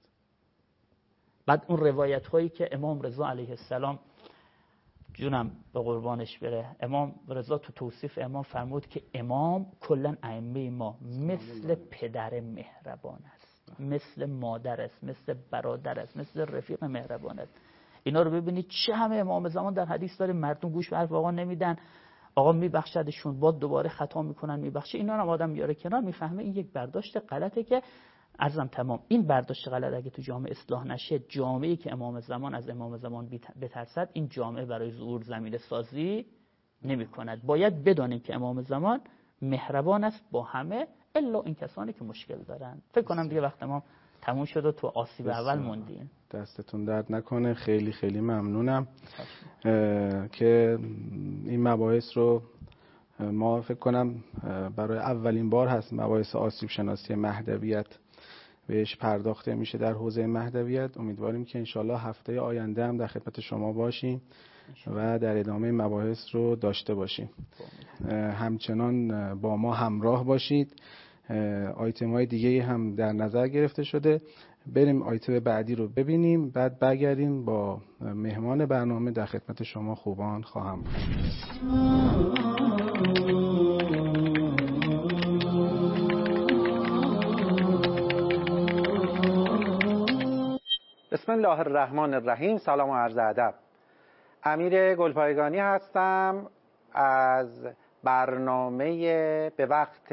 Speaker 3: بعد اون روایت هایی که امام رضا علیه السلام، جونم به قربانش بره، امام رضا تو توصیف امام فرمود که امام کلا ائمه ما مثل پدر مهربان است، مثل مادر است، مثل برادر است، مثل رفیق مهربان است. اینا رو ببینید چه همه امام زمان در حدیث داره، مردم گوش به حرف آقا نمیدن، آقا میبخشدشون، بعد دوباره خطا میکنن میبخشه. اینا رو آدم میاره کنار، میفهمه این یک برداشت غلطه که عرضم تمام. این برداشت غلط اگه تو جامعه اصلاح نشه، جامعه‌ای که امام زمان از امام زمان بترسد، این جامعه برای ظهور زمینه سازی نمی‌کند. باید بدانیم که امام زمان مهربان است با همه، الا این کسانی که مشکل دارن. فکر کنم دیگه وقت ما تموم شد و تو آسیب اول موندیم.
Speaker 2: دستتون درد نکنه، خیلی خیلی ممنونم که این مباحث رو ما فکر کنم برای اولین بار هست مباحث آسیب شناسی مهدویت بهش پرداخته میشه در حوزه مهدویت. امیدواریم که انشالله هفته آینده هم در خدمت شما باشیم و در ادامه مباحث رو داشته باشیم. همچنان با ما همراه باشید. آیتم های دیگه هم در نظر گرفته شده. بریم آیتم بعدی رو ببینیم، بعد برگردیم با مهمان برنامه در خدمت شما خوبان خواهم بود.
Speaker 7: بسم الله الرحمن الرحیم. سلام و عرض ادب. امیر گلپایگانی هستم از برنامه به وقت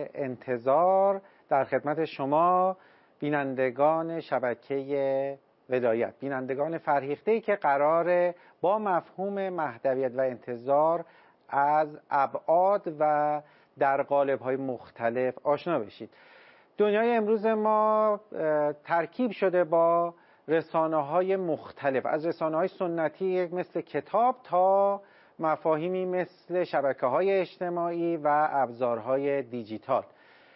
Speaker 7: انتظار در خدمت شما بینندگان شبکه ولایت، بینندگان فرهیخته‌ای که قراره با مفهوم مهدویت و انتظار از ابعاد و در قالب‌های مختلف آشنا بشید. دنیای امروز ما ترکیب شده با رسانه‌های مختلف، از رسانه‌های سنتی مثل کتاب تا مفاهیمی مثل شبکه‌های اجتماعی و ابزارهای دیجیتال.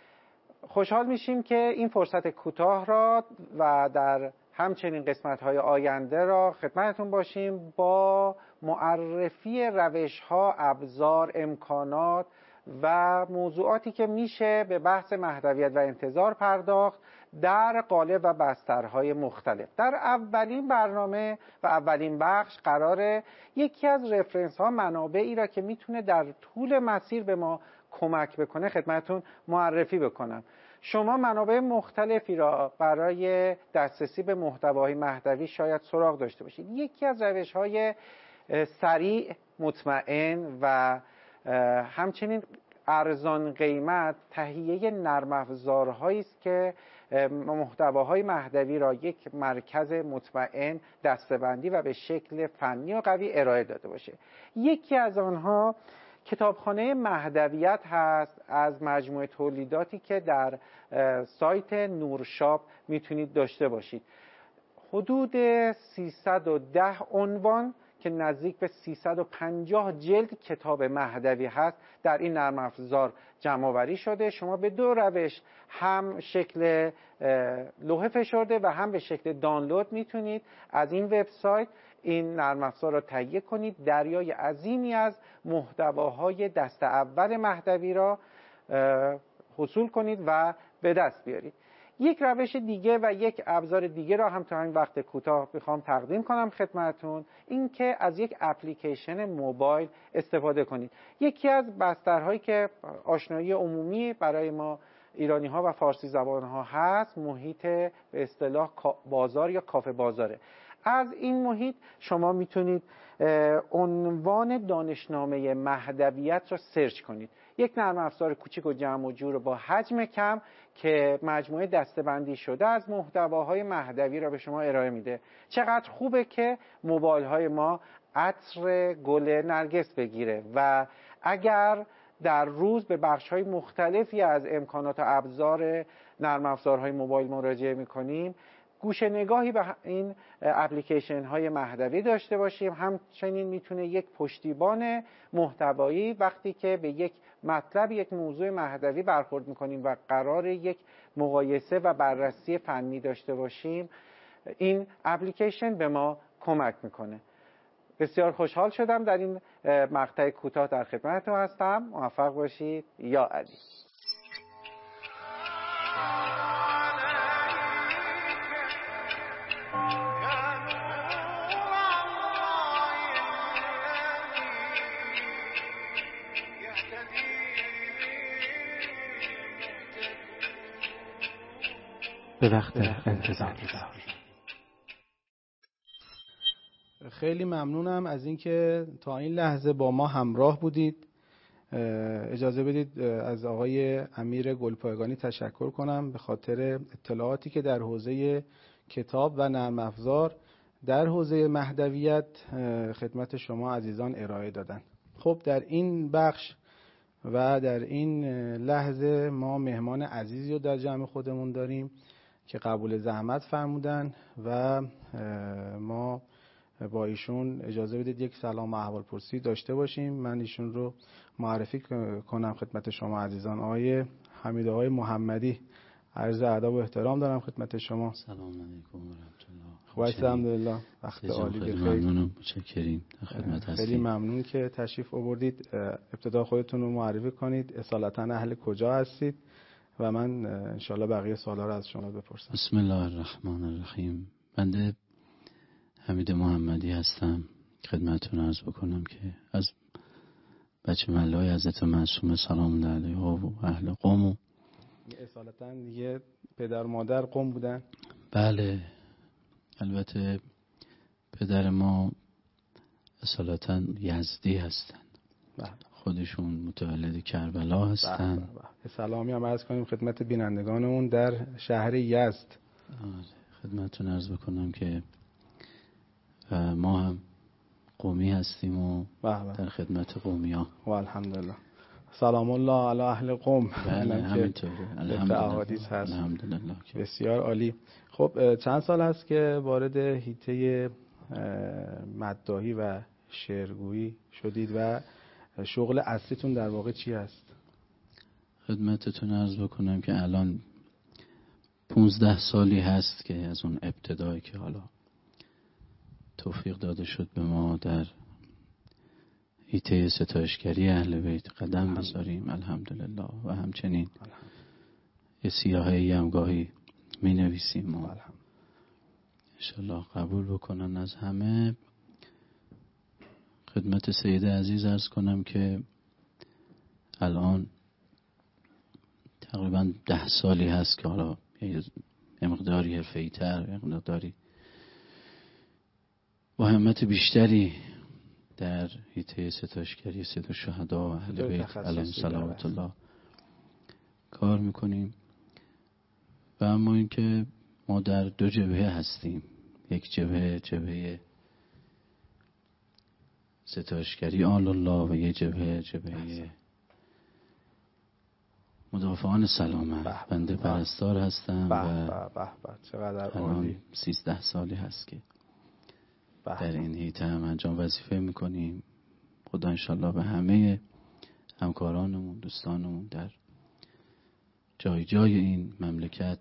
Speaker 7: خوشحال میشیم که این فرصت کوتاه را و در همچنین قسمت‌های آینده را خدمتتون باشیم با معرفی روش‌ها، ابزار، امکانات و موضوعاتی که میشه به بحث مهدویت و انتظار پرداخت در قالب و بسترهای مختلف. در اولین برنامه و اولین بخش قراره یکی از رفرنس ها، منابعی را که میتونه در طول مسیر به ما کمک بکنه خدمتتون معرفی بکنم. شما منابع مختلفی را برای دسترسی به محتوای مهدوی شاید سراغ داشته باشید. یکی از روش‌های سریع، مطمئن و همچنین ارزان قیمت تهیه نرم افزارهایی است که محتواهای مهدوی را یک مرکز مطمئن، دسته‌بندی و به شکل فنی و قوی ارائه داده باشه. یکی از آنها کتابخانه مهدویت هست، از مجموعه تولیداتی که در سایت نورشاپ میتونید داشته باشید. حدود سیصد و ده عنوان که نزدیک به سیصد و پنجاه جلد کتاب مهدوی هست در این نرم افزار جمع آوری شده. شما به دو روش، هم شکل لوحه فشرده و هم به شکل دانلود میتونید از این وبسایت این نرم افزار را تهیه کنید. دریای عظیمی از محتواهای دست اول مهدوی را حصول کنید و به دست بیارید. یک روش دیگه و یک ابزار دیگه را هم تا این وقت کوتاه میخوام تقدیم کنم خدمتتون، این که از یک اپلیکیشن موبایل استفاده کنید. یکی از بسترهایی که آشنایی عمومی برای ما ایرانی ها و فارسی زبان ها هست، محیط به اصطلاح بازار یا کافه بازاره. از این محیط شما میتونید عنوان دانشنامه مهدویت را سرچ کنید. یک نرم افزار کوچیک و جمع و جور با حجم کم که مجموعه دسته‌بندی شده از محتواهای مهدوی را به شما ارائه میده. چقدر خوبه که موبایل های ما عطر گل نرگس بگیره و اگر در روز به بخش‌های مختلفی از امکانات و ابزار نرم افزارهای موبایل مراجعه می‌کنیم، گوشه نگاهی به این اپلیکیشن های مهدوی داشته باشیم. همچنین میتونه یک پشتیبان محتوایی وقتی که به یک مطلب، یک موضوع مهدوی برخورد میکنیم و قرار یک مقایسه و بررسی فنی داشته باشیم، این اپلیکیشن به ما کمک میکنه. بسیار خوشحال شدم در این مقطع کوتاه در خدمتتون هستم. موفق باشید. یا علی.
Speaker 2: به وقت انتظار. خیلی ممنونم از اینکه تا این لحظه با ما همراه بودید. اجازه بدید از آقای امیر گلپایگانی تشکر کنم به خاطر اطلاعاتی که در حوزه کتاب و نرم افزار در حوزه مهدویت خدمت شما عزیزان ارائه دادن. خب در این بخش و در این لحظه ما مهمان عزیزی رو در جمع خودمون داریم که قبول زحمت فرمودن و ما با ایشون اجازه بدید یک سلام و احوالپرسی داشته باشیم. من ایشون رو معرفی کنم خدمت شما عزیزان. آقای حمید آقای محمدی، عرض ادب و احترام دارم خدمت شما.
Speaker 8: سلام علیکم و رحمت الله.
Speaker 2: خوش الحمدلله. وقت عالی بخیر.
Speaker 8: ممنونم، متشکریم. خدمت هستید.
Speaker 2: خیلی ممنون که تشریف آوردید. ابتدا خودتون رو معرفی کنید، اصالتا اهل کجا هستید و من انشالله بقیه سوالا رو از شما بپرسم.
Speaker 8: بسم الله الرحمن الرحیم. بنده حمید محمدی هستم. خدمتتون عرض بکنم که از بچه ملای حضرت معصومه سلام الله علیها و اهل قم و
Speaker 2: اصالتا دیگه پدر و مادر قم بودن.
Speaker 8: بله، البته پدر ما اصالتا یزدی هستن.
Speaker 2: بله.
Speaker 8: خودشون متولد کربلا هستن.
Speaker 2: سلامی هم عرض کنیم خدمت بینندگانمون در شهر یزد.
Speaker 8: خدمتتون عرض بکنم که ما هم قومی هستیم و در خدمت قومی ها
Speaker 2: و الحمدلله. سلام الله علی اهل قوم.
Speaker 8: بله همینطوره.
Speaker 2: الحمدلله.
Speaker 8: الحمدلله.
Speaker 2: بسیار عالی. خب چند سال هست که وارد حیطه مداحی و شعرگویی شدید و شغل اصلیتون در واقع چی هست؟
Speaker 8: خدمتتون عرض بکنم که الان پونزده سالی هست که از اون ابتدایی که حالا توفیق داده شد به ما در حیطه ستایشگری اهل بیت قدم بذاریم الحمدلله و همچنین یه سیاهی هم گاهی می نویسیم و انشالله قبول بکنن از همه. خدمت سید عزیز عرض کنم که الان تقریبا ده سالی هست که حالا یه مقداری حرفه‌ای تر یه مقداری با همت بیشتری در حیطه ستایشگری سید الشهدا و اهل بیت علیهم صلوات الله کار میکنیم و اما اینکه ما در دو جبهه هستیم. یک جبهه جبهه ستایشگری آل الله و یک جبهه جبهه مدافعان سلامت. بنده پرستار هستم و
Speaker 2: چقدر
Speaker 8: الان سیزده سالی هست که در این حیطه هم انجام وظیفه میکنیم. خدا انشالله به همه همکارانمون دوستانمون در جای جای این مملکت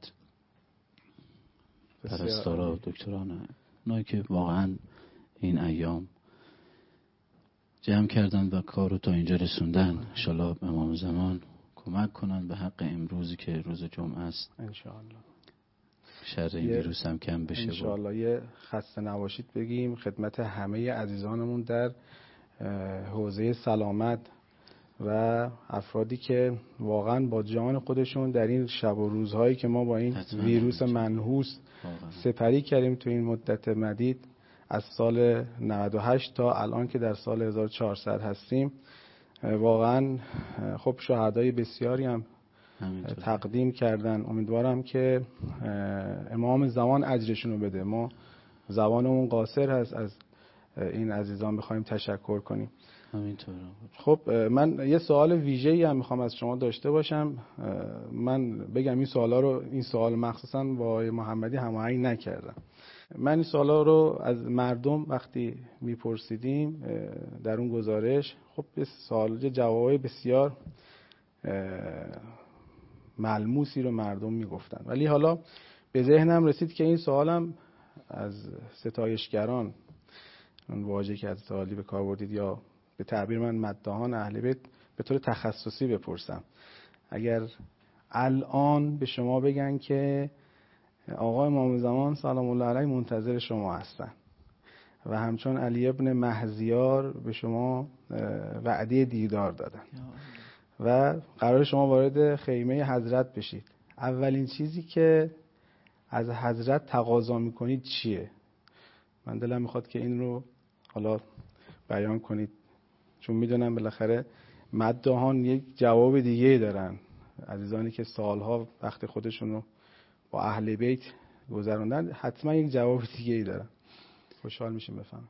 Speaker 8: پرستارا دکتران اونایی که واقعا این ایام جمع کردن و کار رو تا اینجا رسوندن انشالله امام زمان کمک کنن به حق امروزی که روز جمعه است
Speaker 2: انشالله
Speaker 8: شر این ویروس هم کم بشه.
Speaker 2: انشالله یه خسته نباشید بگیم خدمت همه عزیزانمون در حوزه سلامت و افرادی که واقعا با جان خودشون در این شب و روزهایی که ما با این ویروس منحوس سپری کردیم تو این مدت مدید از سال نود و هشت تا الان که در سال هزار و چهارصد هستیم، واقعا خب شهدای بسیاری هم تقدیم کردن. امیدوارم که امام زمان اجرشون رو بده. ما زبانمون قاصر هست از این عزیزان بخوایم تشکر کنیم.
Speaker 8: همینطوره.
Speaker 2: خب من یه سوال ویژه‌ای هم میخوام از شما داشته باشم. من بگم این سوالا رو این سوال مخصوصا با محمدی هماهنگ نکردم. من این سوالا رو از مردم وقتی میپرسیدیم در اون گزارش، خب به سوال جوابای بسیار ملموسی رو مردم میگفتن، ولی حالا به ذهنم رسید که این سوالم از ستایشگران، اون واژه‌ای که از سوالی به کار بردید، یا به تعبیر من مداحان اهل بیت، به طور تخصصی بپرسم. اگر الان به شما بگن که آقا امام زمان سلام الله علیه منتظر شما هستن و همچون علی ابن مهزیار به شما وعده دیدار دادن و قرار شما وارد خیمه حضرت بشید، اولین چیزی که از حضرت تقاضا میکنید چیه؟ من دلم میخواد که این رو حالا بیان کنید، چون میدونم بالاخره مداحان یک جواب دیگه دارن. عزیزانی که سالها وقت خودشون رو با اهل بیت گذروندن حتما یک جواب دیگه ای دارن. خوشحال میشیم بفهم.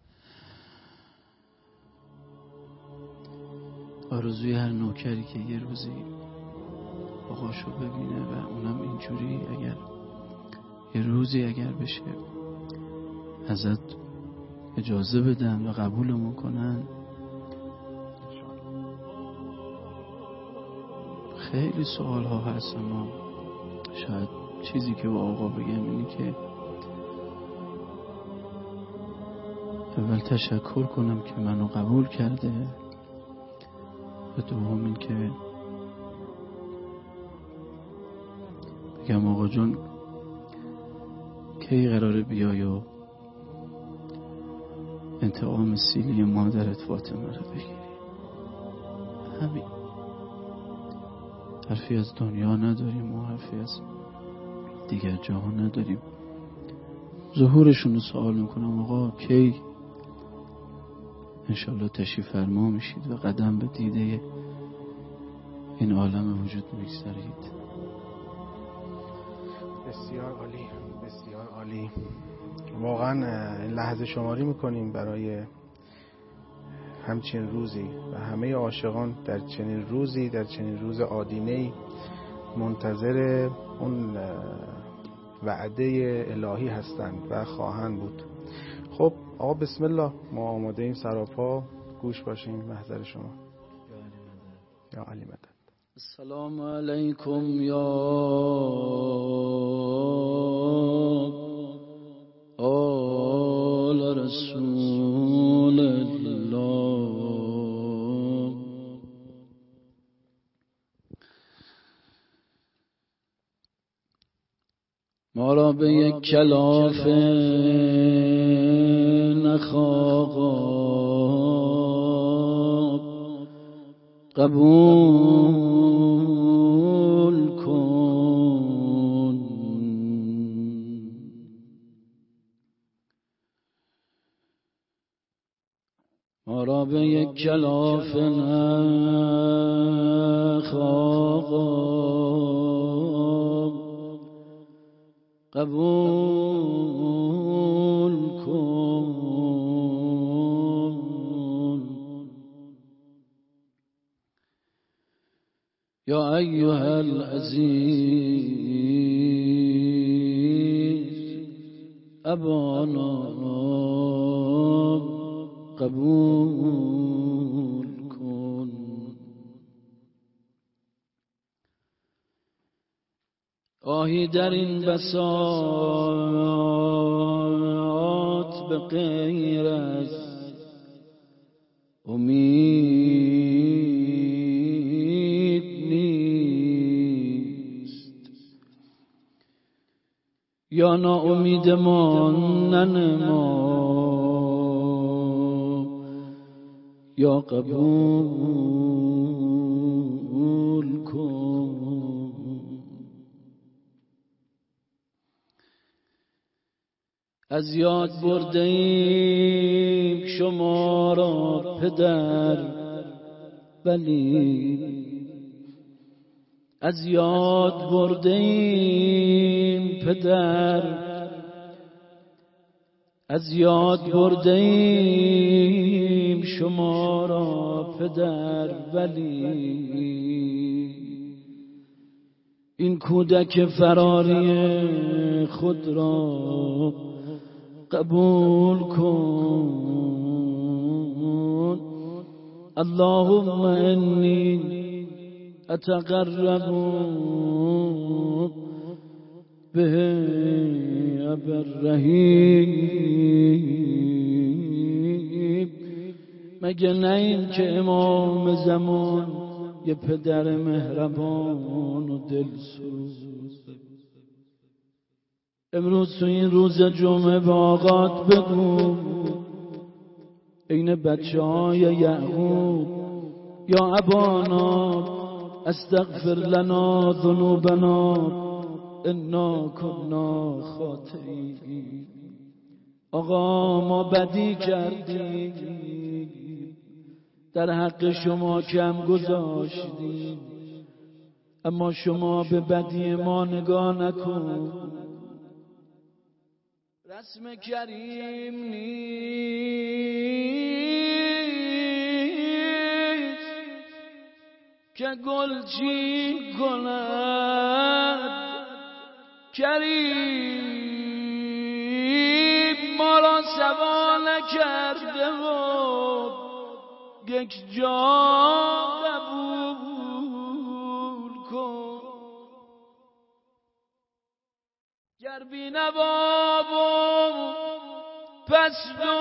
Speaker 8: آرزوی هر نوکری که یه روزی آقاشو ببینه و اونم اینجوری، اگر یه روزی اگر بشه ازت اجازه بدن و قبولمون کنن، خیلی سوال ها هست، اما شاید چیزی که با آقا بگم اینی که اول تشکر کنم که منو قبول کرده و دوم این که بگم آقا جون کی قراره بیای و انتقام سیلی مادرت فاطمه رو بگیری. همین، حرفی از دنیا نداریم و حرفی از دیگر جاها نداریم. ظهورشون رو سوال میکنم آقا کی انشالله تشریف فرما میشید و قدم به دیده این عالم وجود میگذارید.
Speaker 2: بسیار عالی، بسیار عالی. واقعا لحظه شماری میکنیم برای همچین روزی و همه عاشقان در چنین روزی، در چنین روز آدینه‌ای منتظر اون وعده الهی هستند و خواهند بود. خب آقا بسم الله، ما آماده ایم سراپا گوش باشیم محضر شما. یا علی مدد.
Speaker 8: السلام علیکم یا آل رسول الله. ما را به یک کلاف نخواهد قبول کن. ما را به یک کلاف نخواهد قبول کن. یا ایها العزیز ابانا قبول کن. آهی در این بساط به غیر از امید نیست. یا ناامید ماندن ما یا قبول کن. از یاد برده ایم شما را پدر ولی از یاد برده ایم پدر از یاد برده ایم شما را پدر ولی این کودک فراری خود را قبول کن. اللهم انی اتقرب به الرحیم. مگه نه این که امام زمان یه پدر مهربان و دلسوز. امروز تو این روز جمعه به آقات بگو این بچه های یعقوب یا ابانا استغفر لنا ذنوبنا انا کنا خاطئین. آقا ما بدی کردیم، در حق شما کم گذاشتیم، اما شما به بدی ما نگاه نکن. رسم کریم نیست که گلچین کند. کریم ما را سوا نکرده و یک جا قبول کن. گر بی‌نوا و پست و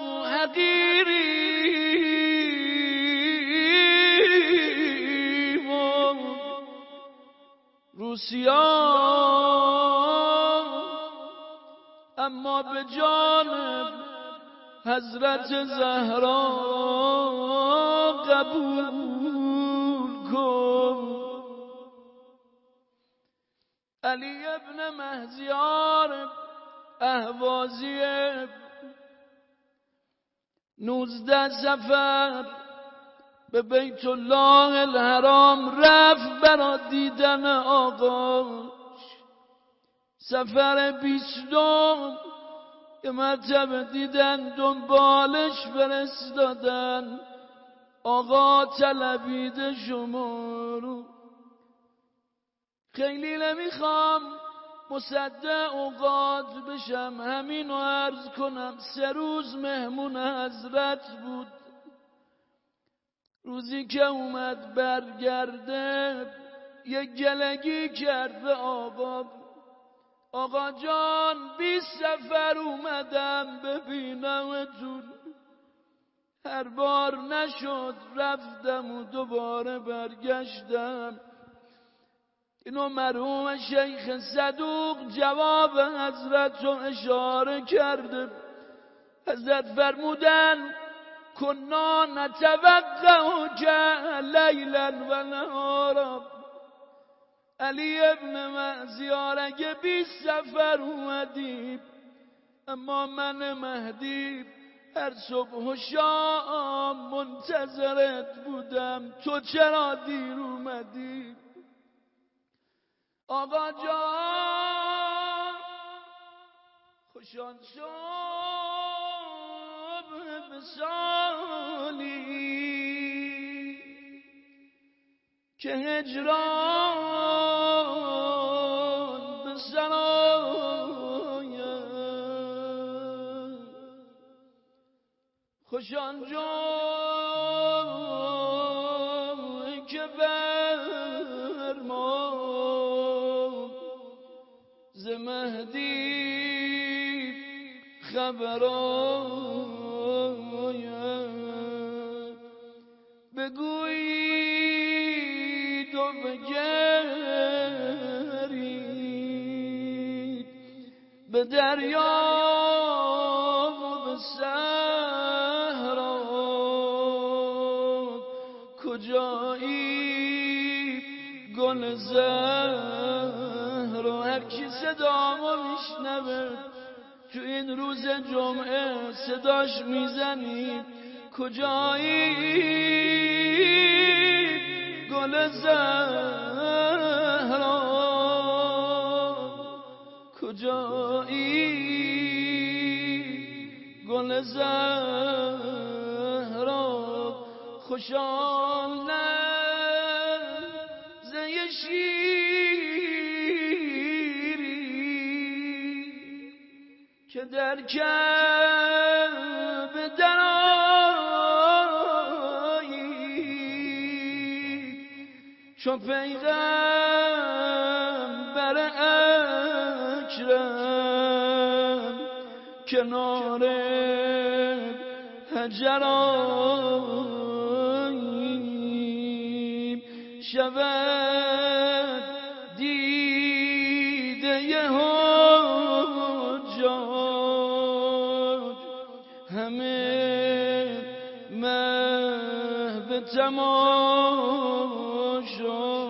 Speaker 8: حقیریم و روسیان، اما به جانب حضرت زهرا قبول کن. علی ابن مهزیار اهوازی
Speaker 9: نوزده سفر به بیت الله الحرام رفت برا دیدن آقاش. سفر بیستم یه مرتبه دیدن دنبالش فرستادن، آقا طلبیده شما رو. خیلی نمیخوام مصدق اوقات بشم، همینو عرض کنم. سه روز مهمون حضرت بود. روزی که اومد برگرده یه گلگی کرد به آقا. آقا جان بی سفر اومدم ببینمتون، هر بار نشد رفتم و دوباره برگشتم. اینو مرحوم شیخ صدوق جواب حضرت رو اشاره کرده. حضرت فرمودن کنا نتوقع که لیلا و نهارا. علی ابن معزیار اگه بی سفر اومدی، اما من مهدی هر صبح و شام منتظرت بودم، تو چرا دیر اومدی؟ آقا جان خوشان شب بسالی که هجران به سرایم. خوشان جان که بر ما ز مهدی خبر آید. بگویید و بگرید به دریا و به صحرا، کجایی گل زهرا. هر کی صدامو میشنوه تو این روز جمعه صداش میزنید، کجایی گل زهرا، کجایی گل زهرا. خوشان لحظه شیری که در کعبه درآیی، چو پیغمبر اکرم کنار حجر آیی. شود دیده حجاج همه محو تماشا،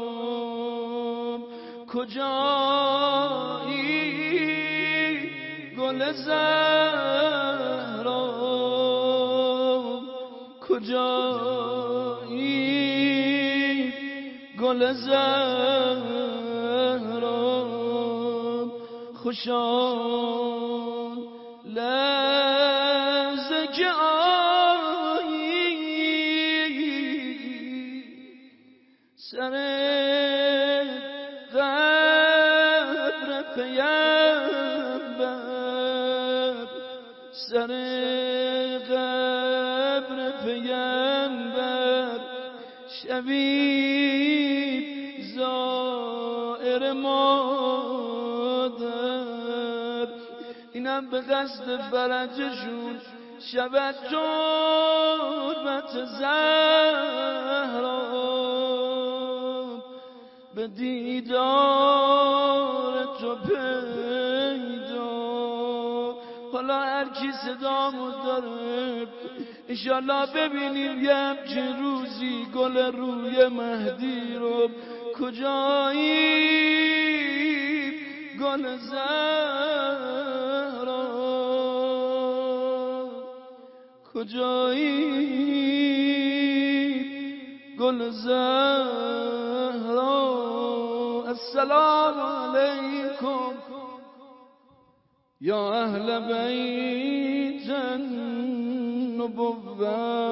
Speaker 9: کجایی گل زهرا، کجایی گل زهرا. خوشان لحظه که آیی سر قبر پیامبر، سر قبر پیامبر شبی زائر مادر. اینم به قصد فرجشون شود تربت زهرا، به دیدار تو پیدا. حالا هر کی صدامو داره انشالله ببینیم یه همچین روزی گل روی مهدی رو. کجایی گل زهرا، کجایی کجایی گل زهرا السلام علیکم یا اهل بیت النبوة.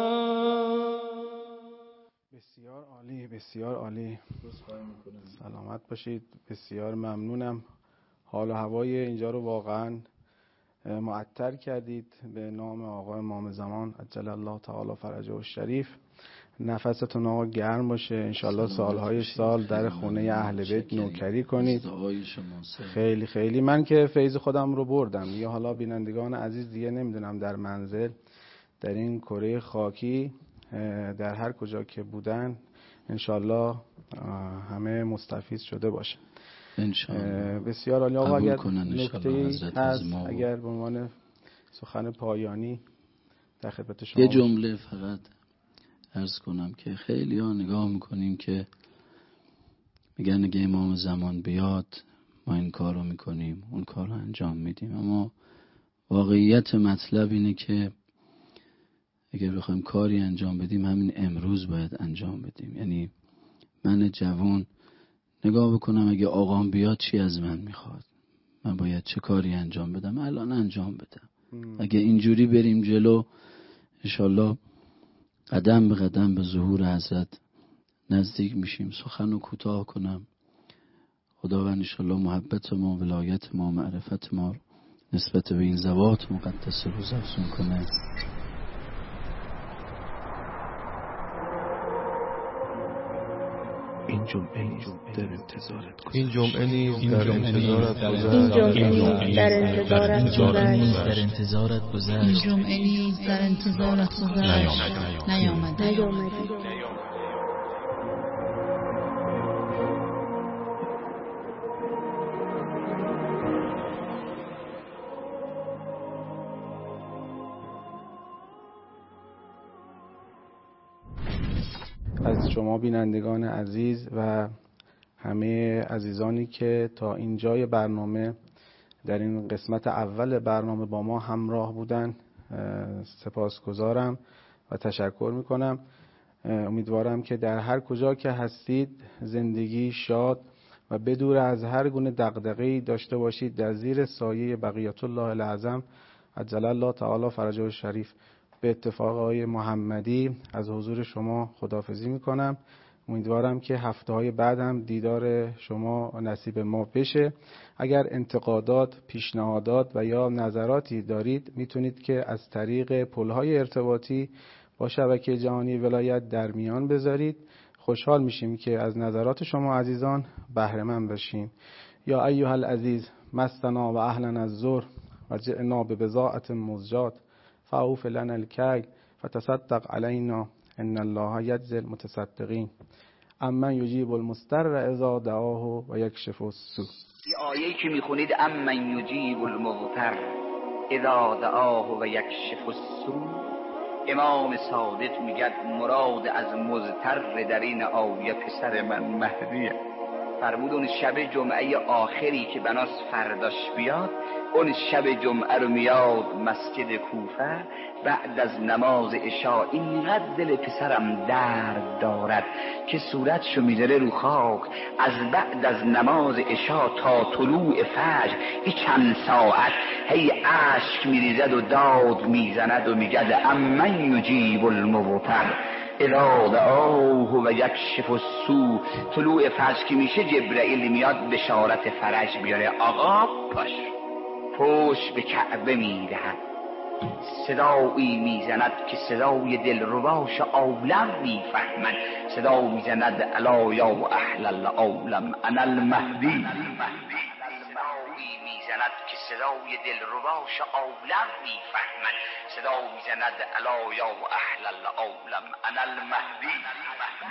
Speaker 2: بسیار عالی، بسیار عالی. سلامت باشید. بسیار ممنونم. حال و هوای اینجا رو واقعا معطر کردید. به نام آقا امام زمان عجل الله تعالی فرجه الشریف. نفستون آقا گرم باشه. انشالله سالهای سال در خونه اهل بیت نوکری کنید. خیلی خیلی. من که فیض خودم رو بردم. یا حالا بینندگان عزیز دیگه نمیدونم در منزل در این کره خاکی در هر کجا که بودن انشالله همه مستفیض شده باشه انشالله. بسیار عالی. آقا اگر نکته‌ای هست، اگر به عنوان سخن پایانی در خدمت شما
Speaker 8: یه جمله فقط عرض کنم که خیلی ها نگاه میکنیم که میگن اگه امام زمان بیاد ما این کار رو میکنیم اون کار رو انجام میدیم، اما واقعیت مطلب اینه که اگر بخوایم کاری انجام بدیم همین امروز باید انجام بدیم. یعنی من جوان نگاه بکنم اگه آقام بیاد چی از من میخواد، من باید چه کاری انجام بدم الان انجام بدم. م. اگه اینجوری بریم جلو انشالله قدم به قدم به ظهور حضرت نزدیک میشیم. سخن رو کوتاه کنم. خداوند انشالله محبت ما، ولایت ما، معرفت ما نسبت به این ذوات مقدس روز افزون کنه.
Speaker 1: این جمعه نیز در انتظارت گذشت. این جمعه نیز در انتظارت گذشت.
Speaker 10: این جمعه نیز در انتظارت گذشت. نیامد. نیامد.
Speaker 2: از شما بینندگان عزیز و همه عزیزانی که تا اینجای برنامه در این قسمت اول برنامه با ما همراه بودن سپاسگزارم و تشکر میکنم. امیدوارم که در هر کجا که هستید زندگی شاد و بدور از هر گونه دغدغه‌ای داشته باشید. در زیر سایه بقیت الله الاعظم عجل الله تعالی فرجه الشریف به اتفاق آقای محمدی از حضور شما خداحافظی میکنم. امیدوارم که هفته های بعد هم دیدار شما نصیب ما بشه. اگر انتقادات، پیشنهادات و یا نظراتی دارید میتونید که از طریق پل‌های ارتباطی با شبکه جهانی ولایت در میان بذارید. خوشحال میشیم که از نظرات شما عزیزان بهره مند بشیم. یا ایها العزیز مسنا و اهلنا الزور و جئنا ببضاعة مزجاة فاوف لنا الکیل فتصدق علینا ان الله یجزی المتصدقین امن یجیب المضطر اذا دعاه و یکشف السوء.
Speaker 11: این آیه‌ای که میخونید امن یجیب المضطر اذا دعاه و یکشف السوء، امام صادق میگه مراد از مضطر در این آیه پسر من مهدیه. فرمود اون شب جمعه آخری که بناس فرداش بیاد، اون شب جمعه رو میاد مسجد کوفه بعد از نماز عشاء، اینقدر دل پسرم درد دارد که صورتشو میذاره رو خاک. از بعد از نماز عشاء تا طلوع فجر این چند ساعت هی اشک میریزد و داد میزند و میگه امن یجیب المضطر اذا دعاه و یکشف السوء. طلوع فجر که میشه جبرئیل میاد بشارت فرج بیاره. آقا پاش پشت به کعبه میدهد، صدایی میزند که صدای دلرباش عالم میفهمد. صدا میزند الا یا اهل العالم انا المهدی. صدایی میزند که صدای دلرباش عالم میفهمد. صدا میزند الا یا اهل العالم انا المهدی.